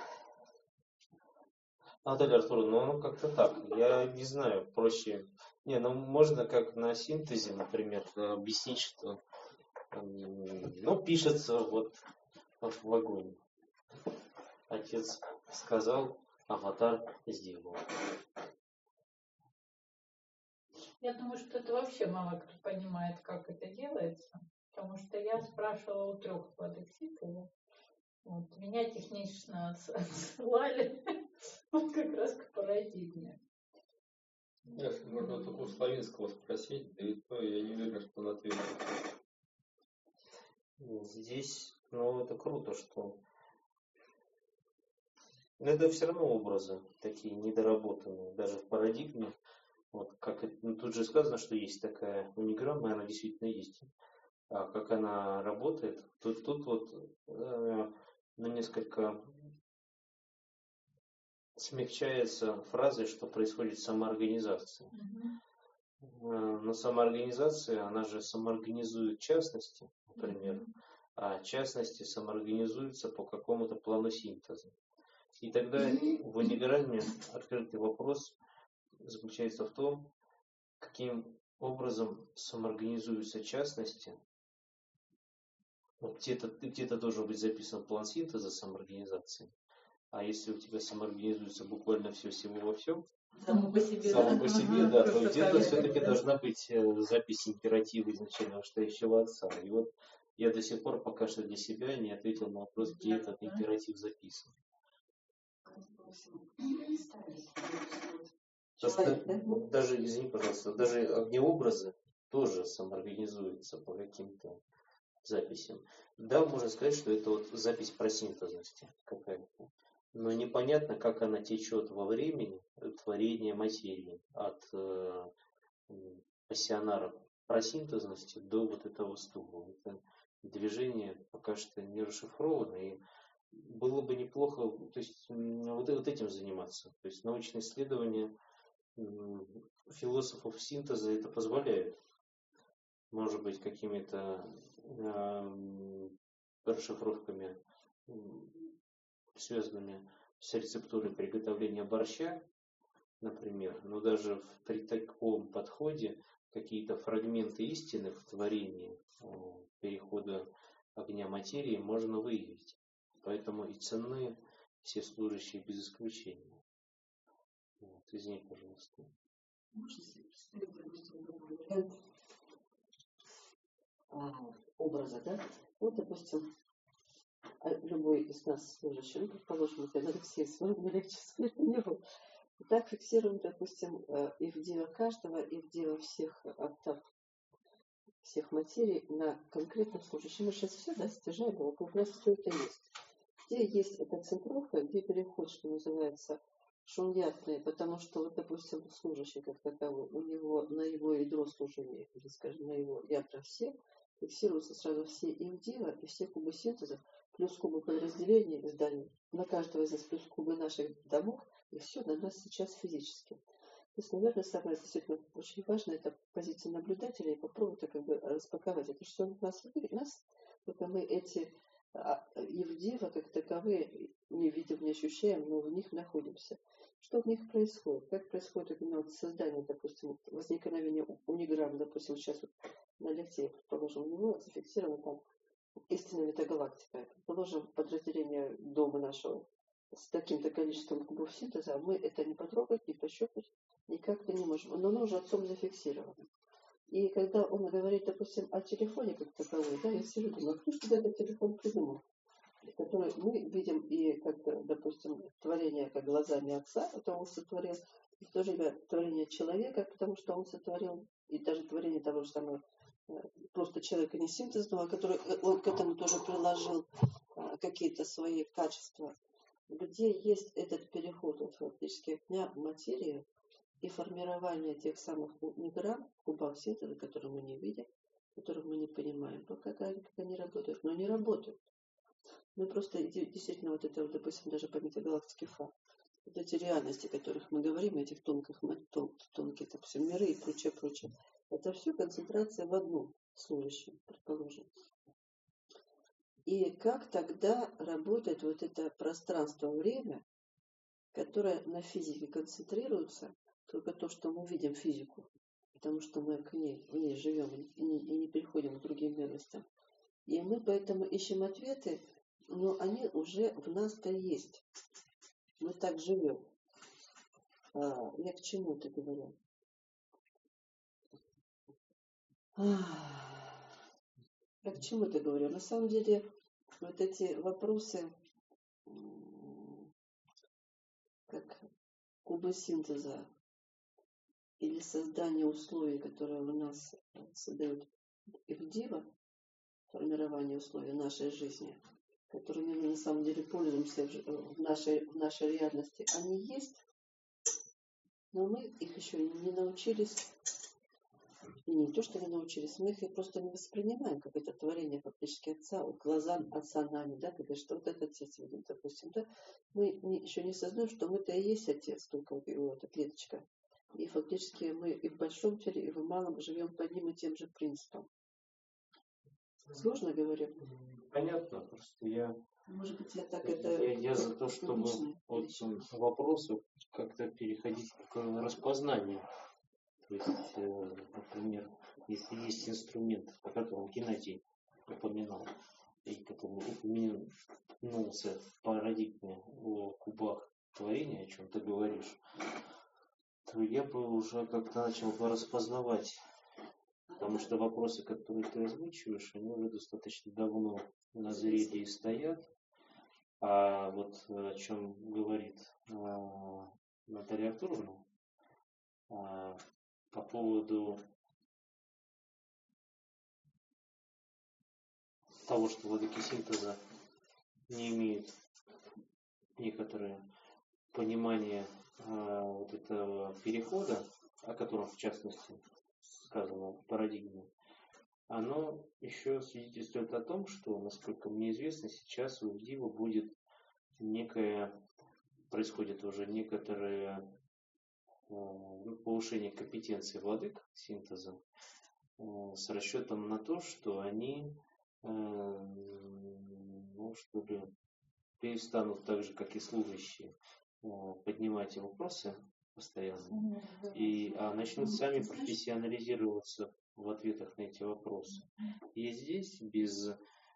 Наталья Артуровна, ну как-то так, я не знаю, проще. Не, ну можно как на синтезе, например, объяснить, что ну, пишется вот в вагоне. Отец сказал, аватар сделал.
Я думаю, что это вообще мало кто понимает, как это делается, потому что я спрашивала у трех подекситов. Вот, меня технично отсылали вот как раз к парадигме.
Если можно только у Славинского спросить, да и то я не уверен, что он ответит.
Здесь, ну, это круто, что это все равно образы такие недоработанные, даже в парадигме. Вот как это, ну, тут же сказано, что есть такая униграмма, и она действительно есть. А как она работает, тут, тут вот э, ну, несколько смягчается фразой, что происходит самоорганизация. Mm-hmm. Но самоорганизация, она же самоорганизует частности, например, mm-hmm. а частности самоорганизуются по какому-то плану синтеза. И тогда mm-hmm. в униграмме открытый вопрос заключается в том, каким образом самоорганизуются частности. Вот где-то, где-то должен быть записан план синтеза самоорганизации. А если у тебя самоорганизуется буквально все всего во всем,
само по себе,
само
да,
по себе, да, то где-то все-таки должна быть запись императива изначально настоящего отца. И вот я до сих пор пока что для себя не ответил на вопрос, где этот императив записан. Даже, извини, пожалуйста, даже огнеобразы тоже самоорганизуются по каким-то записям. Да, можно сказать, что это вот запись про синтезности какая-то. Но непонятно, как она течет во времени творения материи от э, пассионара просинтезности до вот этого стула. Это движение пока что не расшифровано, и было бы неплохо, то есть, вот, вот этим заниматься. То есть научные исследования философов синтеза это позволяют. Может быть, какими-то э, расшифровками, э, связанными с рецептурой приготовления борща, например, но даже в, при таком подходе какие-то фрагменты истины в творении э, перехода огня материи можно выявить. Поэтому и ценны все служащие без исключения. Вот, извини, пожалуйста.
Можно себе представить, допустим, другой вариант а, образа, да? Вот, допустим, любой из нас служащий, ну, предположим, это Алексей, своего легче света не было. И так фиксируем, допустим, и в дело каждого, и в дело всех октав, всех материй на конкретном служащем. Мы сейчас все, да, стяжаем, вокруг нас все это есть. Где есть эта центровка, где переход, что называется, шуньятный, потому что, вот, допустим, служащий как таковой, у него на его ядро служения, или, скажем, на его ядра все, фиксируются сразу все ивдила и все кубы синтеза, плюс кубы подразделений зданий, на каждого из нас плюс кубы наших домов, и все на нас сейчас физически. То есть, наверное, самое действительно очень важное, это позиция наблюдателя и попробовать как бы распаковать. Это что у нас, нас, только мы эти евдива как таковые не видим, не ощущаем, но в них находимся. Что в них происходит? Как происходит именно вот создание, допустим, возникновение униграмм, допустим, сейчас вот на лекции, предположим, у него зафиксировано там истинная метагалактика. Предположим, подразделение дома нашего с таким-то количеством кубов синтеза, мы это не потрогать, не пощупать никак-то не можем. Но оно уже отцом зафиксировано. И когда он говорит, допустим, о телефоне как таковой, да, я сижу, думаю, кто же этот телефон придумал? Который мы видим и как, допустим, творение как глазами отца, это он сотворил, и в то же время творение человека, потому что он сотворил, и даже творение того же самого, просто человека не синтезного, который он к этому тоже приложил какие-то свои качества, где есть этот переход от фактически огня в материю и формирование тех самых миграмм, кубов синтеза, которые мы не видим, которых мы не понимаем, пока как они работают, но они работают. Мы просто действительно вот это, допустим, даже по метагалактике Фа, вот эти реальности, о которых мы говорим, этих тонких, тон, тонкие, допустим, миры и прочее, прочее, это все концентрация в одном служащем, предположим. И как тогда работает вот это пространство-время, которое на физике концентрируется, только то, что мы видим физику, потому что мы к ней, в ней живем и не, и не переходим к другим мирностям. И мы поэтому ищем ответы, но они уже в нас-то есть. Мы так живем. А, я к чему это говорю? Я к чему это говорю? На самом деле, вот эти вопросы, как кубы синтеза или создание условий, которые у нас создают Ивдива, формирование условий нашей жизни, которыми мы на самом деле пользуемся в нашей, в нашей реальности, они есть, но мы их еще не научились, и не то, что не научились, мы их просто не воспринимаем, как это творение фактически отца, вот глаза отца нами, да, когда что вот этот отец видим, допустим, да, мы не, еще не сознаем, что мы-то и есть отец, только вот его эта клеточка. И фактически мы и в большом теле, и в малом живем по одним и тем же принципам. Сложно говорю?
Понятно, просто я...
Может быть, я так это...
Я, я за то, чтобы от вопросов как-то переходить к распознанию. То есть, например, если есть инструмент, о котором Геннадий упоминал, и который упомянулся в парадигме о кубах творения, о чем ты говоришь, то я бы уже как-то начал бы распознавать. Потому что вопросы, которые ты озвучиваешь, они уже достаточно давно назрели и стоят. А вот о чем говорит а, Наталья Артуровна, а, по поводу того, что владыки синтеза не имеют некоторое понимание а, вот этого перехода, о котором в частности сказано в парадигме, оно еще свидетельствует о том, что, насколько мне известно, сейчас в Дива будет некое, происходит уже некоторое э, повышение компетенции владык синтеза э, с расчетом на то, что они э, ну, что ли, перестанут так же, как и служащие, э, поднимать вопросы постоянно, и а начнут сами профессионализироваться в ответах на эти вопросы. И здесь без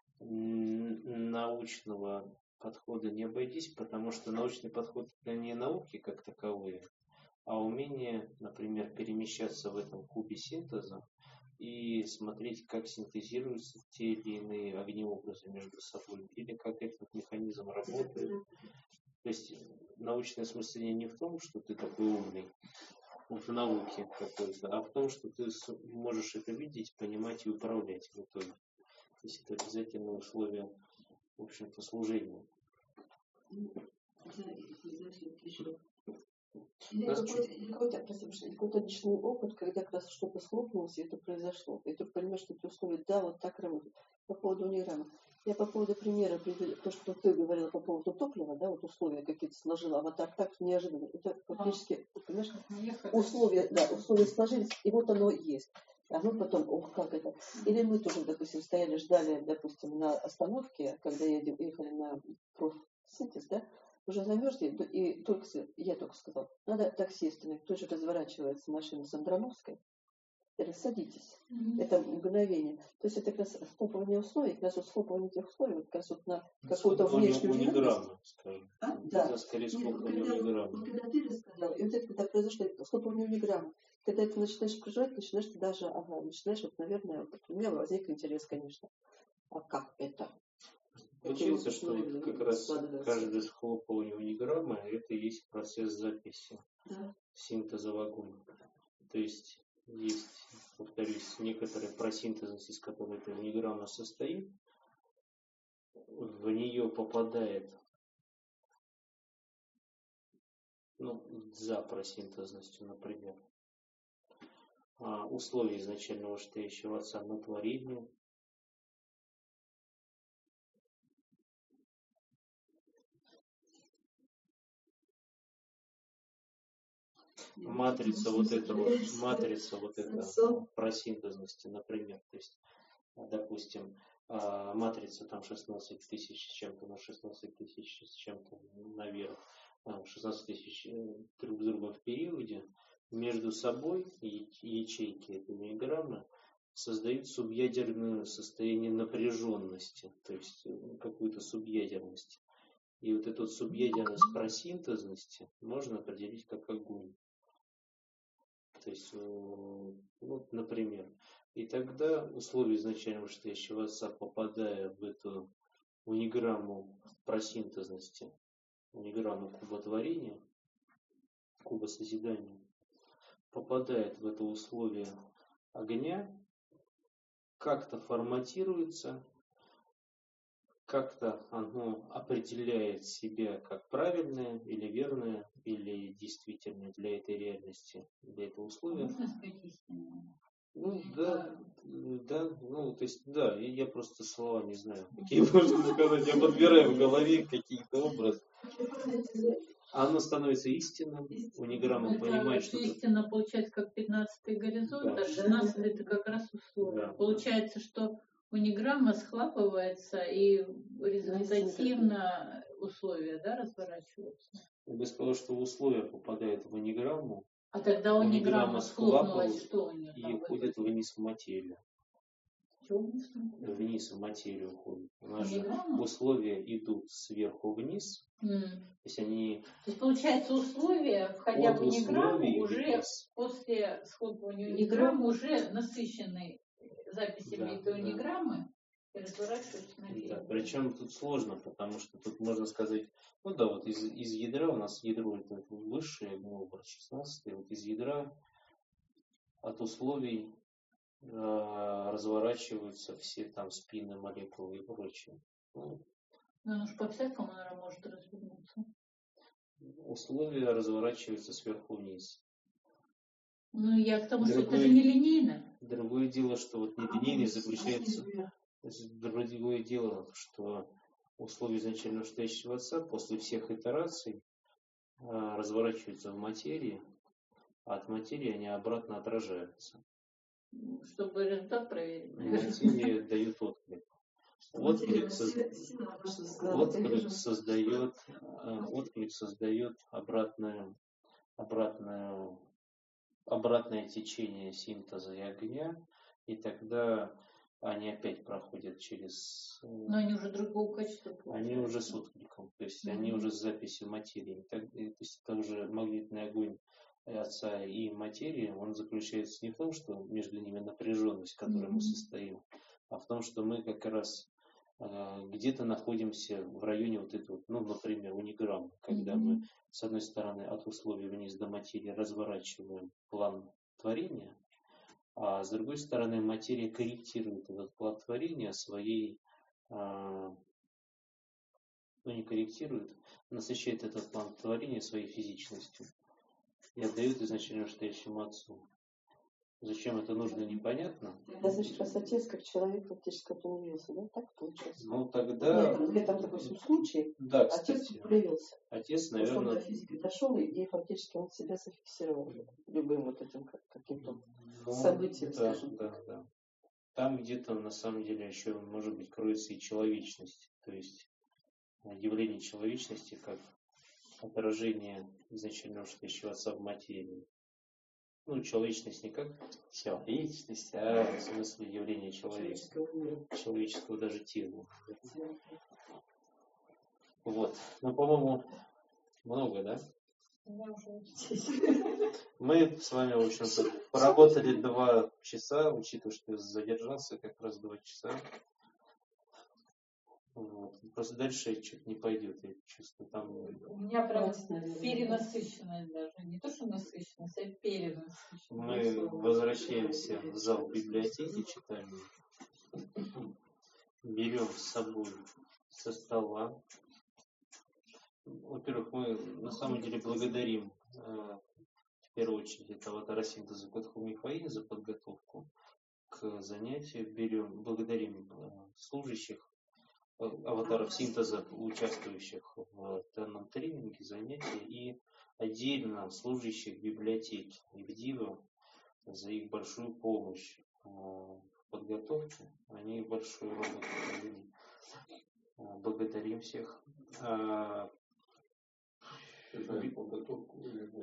научного подхода не обойтись, потому что научный подход это не науки как таковые, а умение, например, перемещаться в этом кубе синтеза и смотреть, как синтезируются те или иные огнеобразы между собой, или как этот механизм работает. То есть научное смысление не в том, что ты такой умный в науке какой-то, а в том, что ты можешь это видеть, понимать и управлять в итоге. То есть это обязательное условие, в общем-то, служения.
Или какой-то, какой-то, какой-то личный опыт, когда как раз что-то схлопнулось, и это произошло. И ты понимаешь, что эти условия, да, вот так работают. По поводу униграмма. Я по поводу примера, то, что ты говорила по поводу топлива, да, вот условия какие-то сложила, а вот так, так неожиданно. Это фактически, а, понимаешь, условия, да, условия сложились, и вот оно есть. А мы потом, ох, как это. Или мы тоже, допустим, стояли, ждали, допустим, на остановке, когда ехали на профсинтез, да, уже замерзли, и только я только сказал, надо таксистами, тут же разворачивается машина с Андромовской, садитесь. Mm-hmm. Это мгновение. То есть это как раз схлопывание условий, как раз вот схлопывание этих условий, вот как раз вот на какую-то внешнюю
униграмму, скажем.
А? Да.
Это скорее схлопывание униграммы.
Когда ты рассказал, и вот это когда произошло схлопывание униграммы, когда ты начинаешь проживать, начинаешь ты даже, ага, начинаешь, вот, наверное, вот, у меня возник интерес, конечно. А как это?
Получается, что вот как раз каждое схлопывание униграммы это и есть процесс записи, да. Синтеза в огонь. То есть есть, повторюсь, некоторая просинтезность, из которой эта униграмма состоит, в нее попадает, ну, за просинтезностью, например, условия изначального вышестоящего отца на творение, матрица вот этого, матрица вот этого просинтезности, например, то есть, допустим, матрица там шестнадцать тысяч с чем-то на шестнадцать тысяч с чем-то наверх, шестнадцать тысяч друг с другом в периоде, между собой ячейки этой диаграммы создают субъядерное состояние напряженности, то есть какую-то субъядерность. И вот эту субъядерность просинтезности можно определить как огонь. То есть, ну, например, и тогда условия изначально вышестоящего отца, попадая в эту униграмму просинтезности, униграмму куботворения, куба созидания, попадает в это условие огня, как-то форматируется, как-то оно определяет себя как правильное или верное, или действительное для этой реальности, для этого условия.
Можно сказать истинное?
Ну, да, да, ну, то есть, да, я просто слова не знаю, какие можно сказать, я подбираю в голове какие-то образы. Оно становится истинным, униграмма понимает, что...
Истина получается как пятнадцатый горизонт, да. А шестнадцатый это как раз условие. Да. Получается, что униграмма схлапывается и результативно условия, да, разворачиваются.
Я бы сказал, что условия попадают в униграмму,
а тогда униграмма схлопнулась, что у нее
и уходит вниз в материю. Вниз в материю уходит. У нас же условия идут сверху вниз. Mm. То есть они...
То есть получается условия, входя в униграмму, уже после схлопывания униграммы уже насыщены записями да, этой униграммы и разворачиваются наверх.
Да, причем тут сложно, потому что тут можно сказать, ну да, вот из, из ядра у нас ядро это высшее, ну, образ шестнадцатый, вот из ядра от условий разворачиваются все там спины, молекулы и прочее. Ну,
ну, оно же по-всякому, наверное, может развернуться.
Условия разворачиваются сверху вниз.
Ну, я к тому,
другое,
что это же не линейно.
Другое дело, что вот нелинейность заключается... Другое дело, что условия изначально стоящего отца после всех итераций а, разворачиваются в материи, а от материи они обратно отражаются.
Чтобы результат проверить.
Материя дает отклик. Отклик, соз... отклик создает, отклик создает обратную, обратную, обратное течение синтеза и огня, и тогда они опять проходят через...
Но они уже другого качества.
Они уже с откликом, то есть mm-hmm. они уже с записью материи. Так, то есть это уже магнитный огонь отца и материи, он заключается не в том, что между ними напряженность, в которой mm-hmm. мы состоим, а в том, что мы как раз э, где-то находимся в районе вот этого, ну, например, униграмма, когда mm-hmm. мы с одной стороны от условий вниз до материи разворачиваем план творения, а с другой стороны материя корректирует этот план творения своей, э, ну не корректирует, насыщает этот план творения своей физичностью и отдает изначально настоящему отцу. Зачем это нужно, непонятно.
Это значит, раз отец как человек фактически проявился, да? Так получается?
Ну тогда...
Нет, в этом, допустим, случае
да, кстати,
отец проявился.
Отец, наверное...
до физики дошел, и фактически он себя зафиксировал любым вот этим каким-то ну, событием,
да,
скажем
да,
так.
Да. Там где-то на самом деле еще, может быть, кроется и человечность. То есть явление человечности как отражение изначально стоящего отца в материи. Ну, человечность не как человечность, а в смысле явления человека. Человеческого, человеческого даже тела. Вот. Ну, по-моему, много, да? Мы с вами, в общем-то, поработали два часа, учитывая, что я задержался как раз два часа. Вот. Просто дальше что-то не пойдет, я чувствую. Там...
У меня прям перенасыщенность даже. Не то, что насыщенность, а перенасыщенность.
Мы возвращаемся в зал библиотеки, читаем. Берем с собой со стола. Во-первых, мы на самом деле благодарим э, в первую очередь этого Тарасинтеза Кодху Мифаи за подготовку к занятию. Берем, благодарим э, служащих, аватаров синтеза, участвующих в данном тренинге, занятии, и отдельно служащих библиотеки Ивдива за их большую помощь в подготовке. Они большую работу провели. Благодарим всех.
Подготовку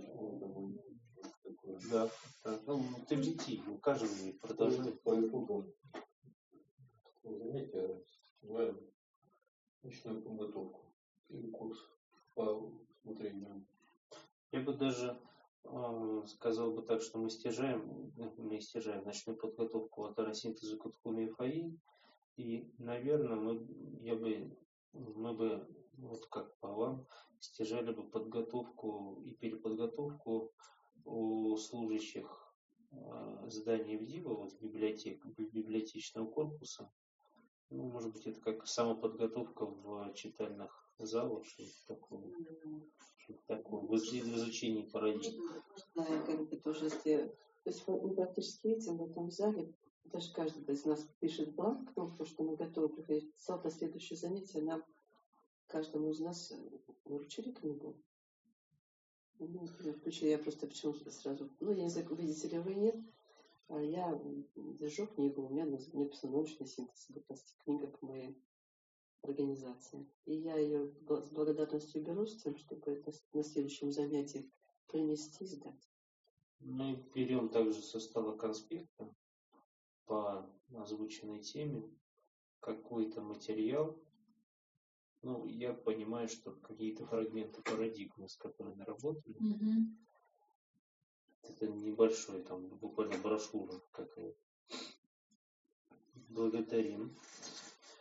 да, да. Ну, ты веди, у каждого продолжает.
По итогам занятия называем ночную подготовку или курс по смотрению.
Я бы даже э, сказал бы так, что мы стяжаем, мы стяжаем ночную подготовку от Тарасинтеза Кодху Мифаи, и, наверное, мы, я бы, мы бы, вот как по вам, стяжали бы подготовку и переподготовку у служащих э, здания Ивдива, вот библиотек, библиотечного корпуса. Ну, может быть, это как самоподготовка в читальных залах, что-то такое, что-то такое, в изучении парадигм.
Да, как бы тоже сделать. То есть мы практически видим в этом зале, даже каждый из нас пишет бланк, ну, потому что мы готовы приходить в зал на следующее занятие, нам, каждому из нас вручили книгу. Ну, я просто почему-то сразу, ну, я не знаю, увидите ли вы, нет, а я держу книгу, у меня написано «Научный синтез безопасности», книга к моей организации. И я ее с благодарностью беру с тем, чтобы это на следующем занятии принести и сдать.
Мы берем также со стола конспекта по озвученной теме какой-то материал. Ну, я понимаю, что какие-то фрагменты парадигмы, с которыми работали, mm-hmm. это небольшой, там, буквально брошюра какая-то. Благодарим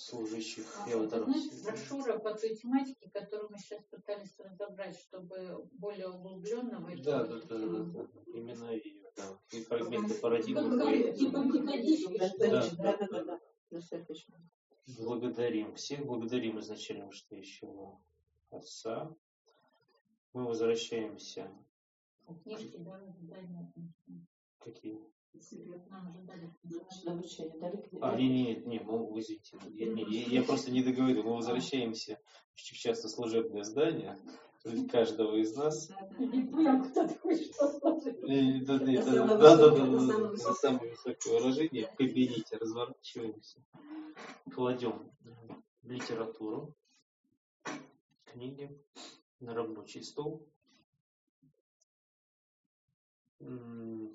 служащих
А,
и аватаров.
знаете, брошюра по той тематике, которую мы сейчас пытались разобрать, чтобы более углубленно войти.
Да, да, да, да, да, именно ее, да. И фрагменты
Ну,
парадигмы.
как
вы-
типа методички.
Да,
Да, да, да, да. Достаточно.
Благодарим всех, благодарим изначально вышестоящего Отца. Мы возвращаемся.
Книжки, да, задания.
Какие?
Нам же дали.
Обучение дали книгу.
А, не, не, не, не, мы, извините, я, не, я, я просто не договорил. Мы возвращаемся в часто служебное здание каждого из нас.
Как кто-то хочет послушать.
И, да, да,
Это
да,
самое
да, да,
высокое,
да,
это
да,
самое
да, самое высокое выражение. В кабинете разворачиваемся, кладем литературу, книги на рабочий стол. М,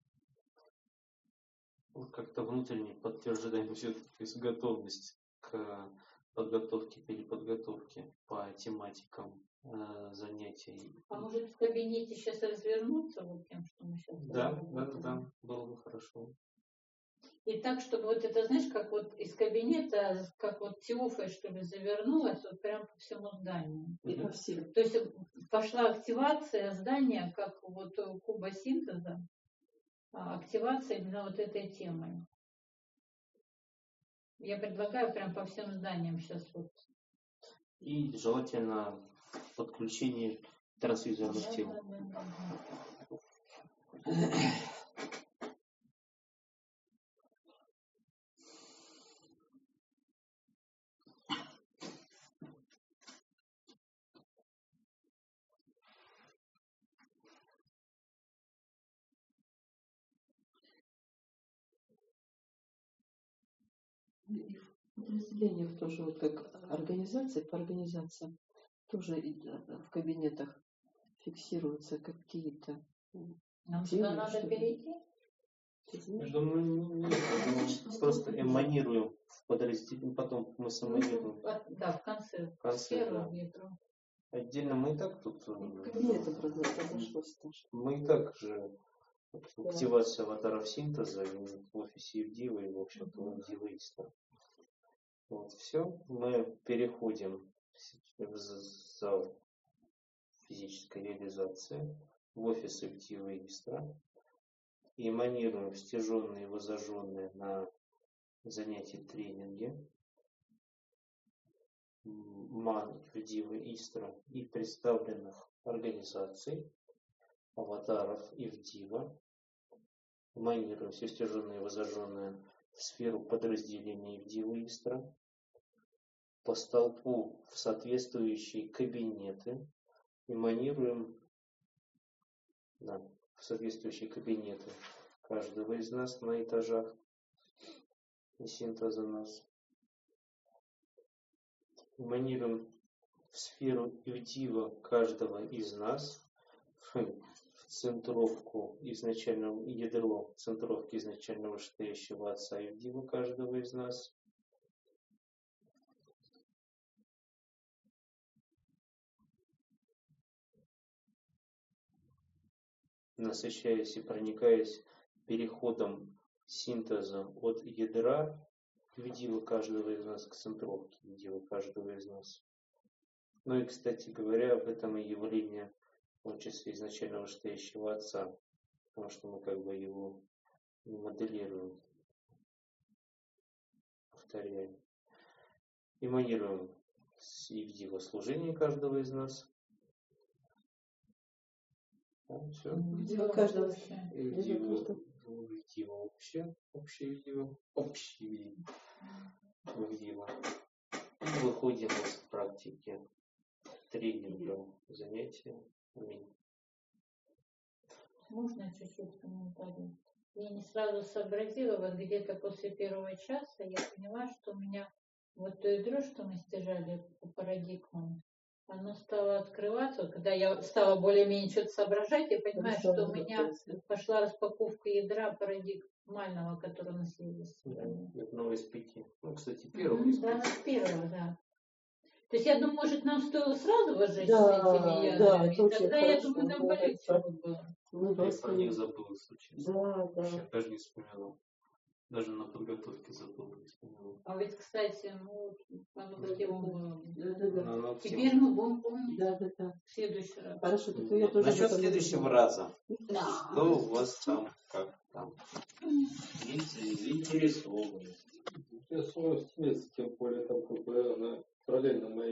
вот как-то внутренне подтверждаем все-таки готовность к подготовке, переподготовке по тематикам э, занятий.
А может в кабинете сейчас развернуться вот тем, что мы сейчас
Да,
говорим?
да, да, да, было бы хорошо.
И так, чтобы вот это, знаешь, как вот из кабинета, как вот тиофой, что ли, завернулась, вот прям по всему зданию.
И по всем.
То есть пошла активация здания, как вот у куба синтеза, а, активация именно вот этой темой. Я предлагаю прям по всем зданиям сейчас вот.
И желательно подключение трансвизуальных
Да,
тел.
да, да, да.
И в подразделениях тоже, вот как организация по организациям, тоже и, да, да, в кабинетах фиксируются какие-то
Нам
темы,
сюда надо
что-то.
перейти?
Ты
Я
знаешь?
думаю, не- нет, я думаю, просто эманируем в подразделении, потом мы сэманируем
Ну, а- да, в конце.
в конце,
Сферу,
да.
ветру.
Отдельно мы и так тут, э,
В кабинетах разошлось тоже.
мы и так же активация аватаров синтеза и в офисе Евдива и, в общем-то, в Евдива Истра. Вот, все. Мы переходим в зал физической реализации, в офис Евдива Истра. И эманируем стяженные и возожженные на занятии тренинге ман Евдива Истра и представленных организаций, аватаров Евдива. Эманируем все стяженные и возожженные в сферу подразделения Евдива Истра, по столпу в соответствующие кабинеты. Эманируем, да, в соответствующие кабинеты каждого из нас на этажах и синтеза нас. Эманируем в сферу Евдива каждого из нас, в центровку изначального ядро центровки изначального вышестоящего Отца Евдива каждого из нас. Насыщаясь и проникаясь переходом синтеза от ядра Евдива каждого из нас к центровке Евдива каждого из нас. Ну и, кстати говоря, об этом и явление, в том числе изначально вышестоящего Отца, потому что мы как бы его не моделируем, повторяем. Эманируем с Евдива служение каждого из нас. Да, все.
Евдива каждого.
Евдива, Евдива общее, общее Евдива, общее Евдива. И выходим из практики тренинга, занятия. Аминь.
Можно чуть-чуть комментарий? Я не сразу сообразила, вот где-то после первого часа я поняла, что у меня вот то ядро, что мы стяжали по парадигмам, оно стало открываться. Вот когда я стала более-менее что-то соображать, я понимаю, что у меня пошла распаковка ядра парадигмального, который у нас есть.
Да, одного из пяти. Ну, кстати, первого из
Да,
пяти.
первого, да. То есть, я думаю, может, нам стоило сразу возжечь
Да,
с этими ядрами.
да, это очень
Тогда, я
хорошо,
думаю, нам
да,
полегче
да.
бы было.
Мы
Я про них
восстановим.
забыл, если честно.
Да,
Вообще,
да.
даже не вспоминал. Даже на подготовке забыл, не вспоминал.
А ведь, кстати, ну, по тему,
Да, да, да.
Ну, ну,
теперь мы будем помнить
Да, да, да.
в следующий раз.
Хорошо, так я тоже...
Насчет
об этом
следующего
думаю.
раза.
Да.
Что у вас там, как там? Заинтересованность.
Интересуюсь, тем более там как бы она параллельно моей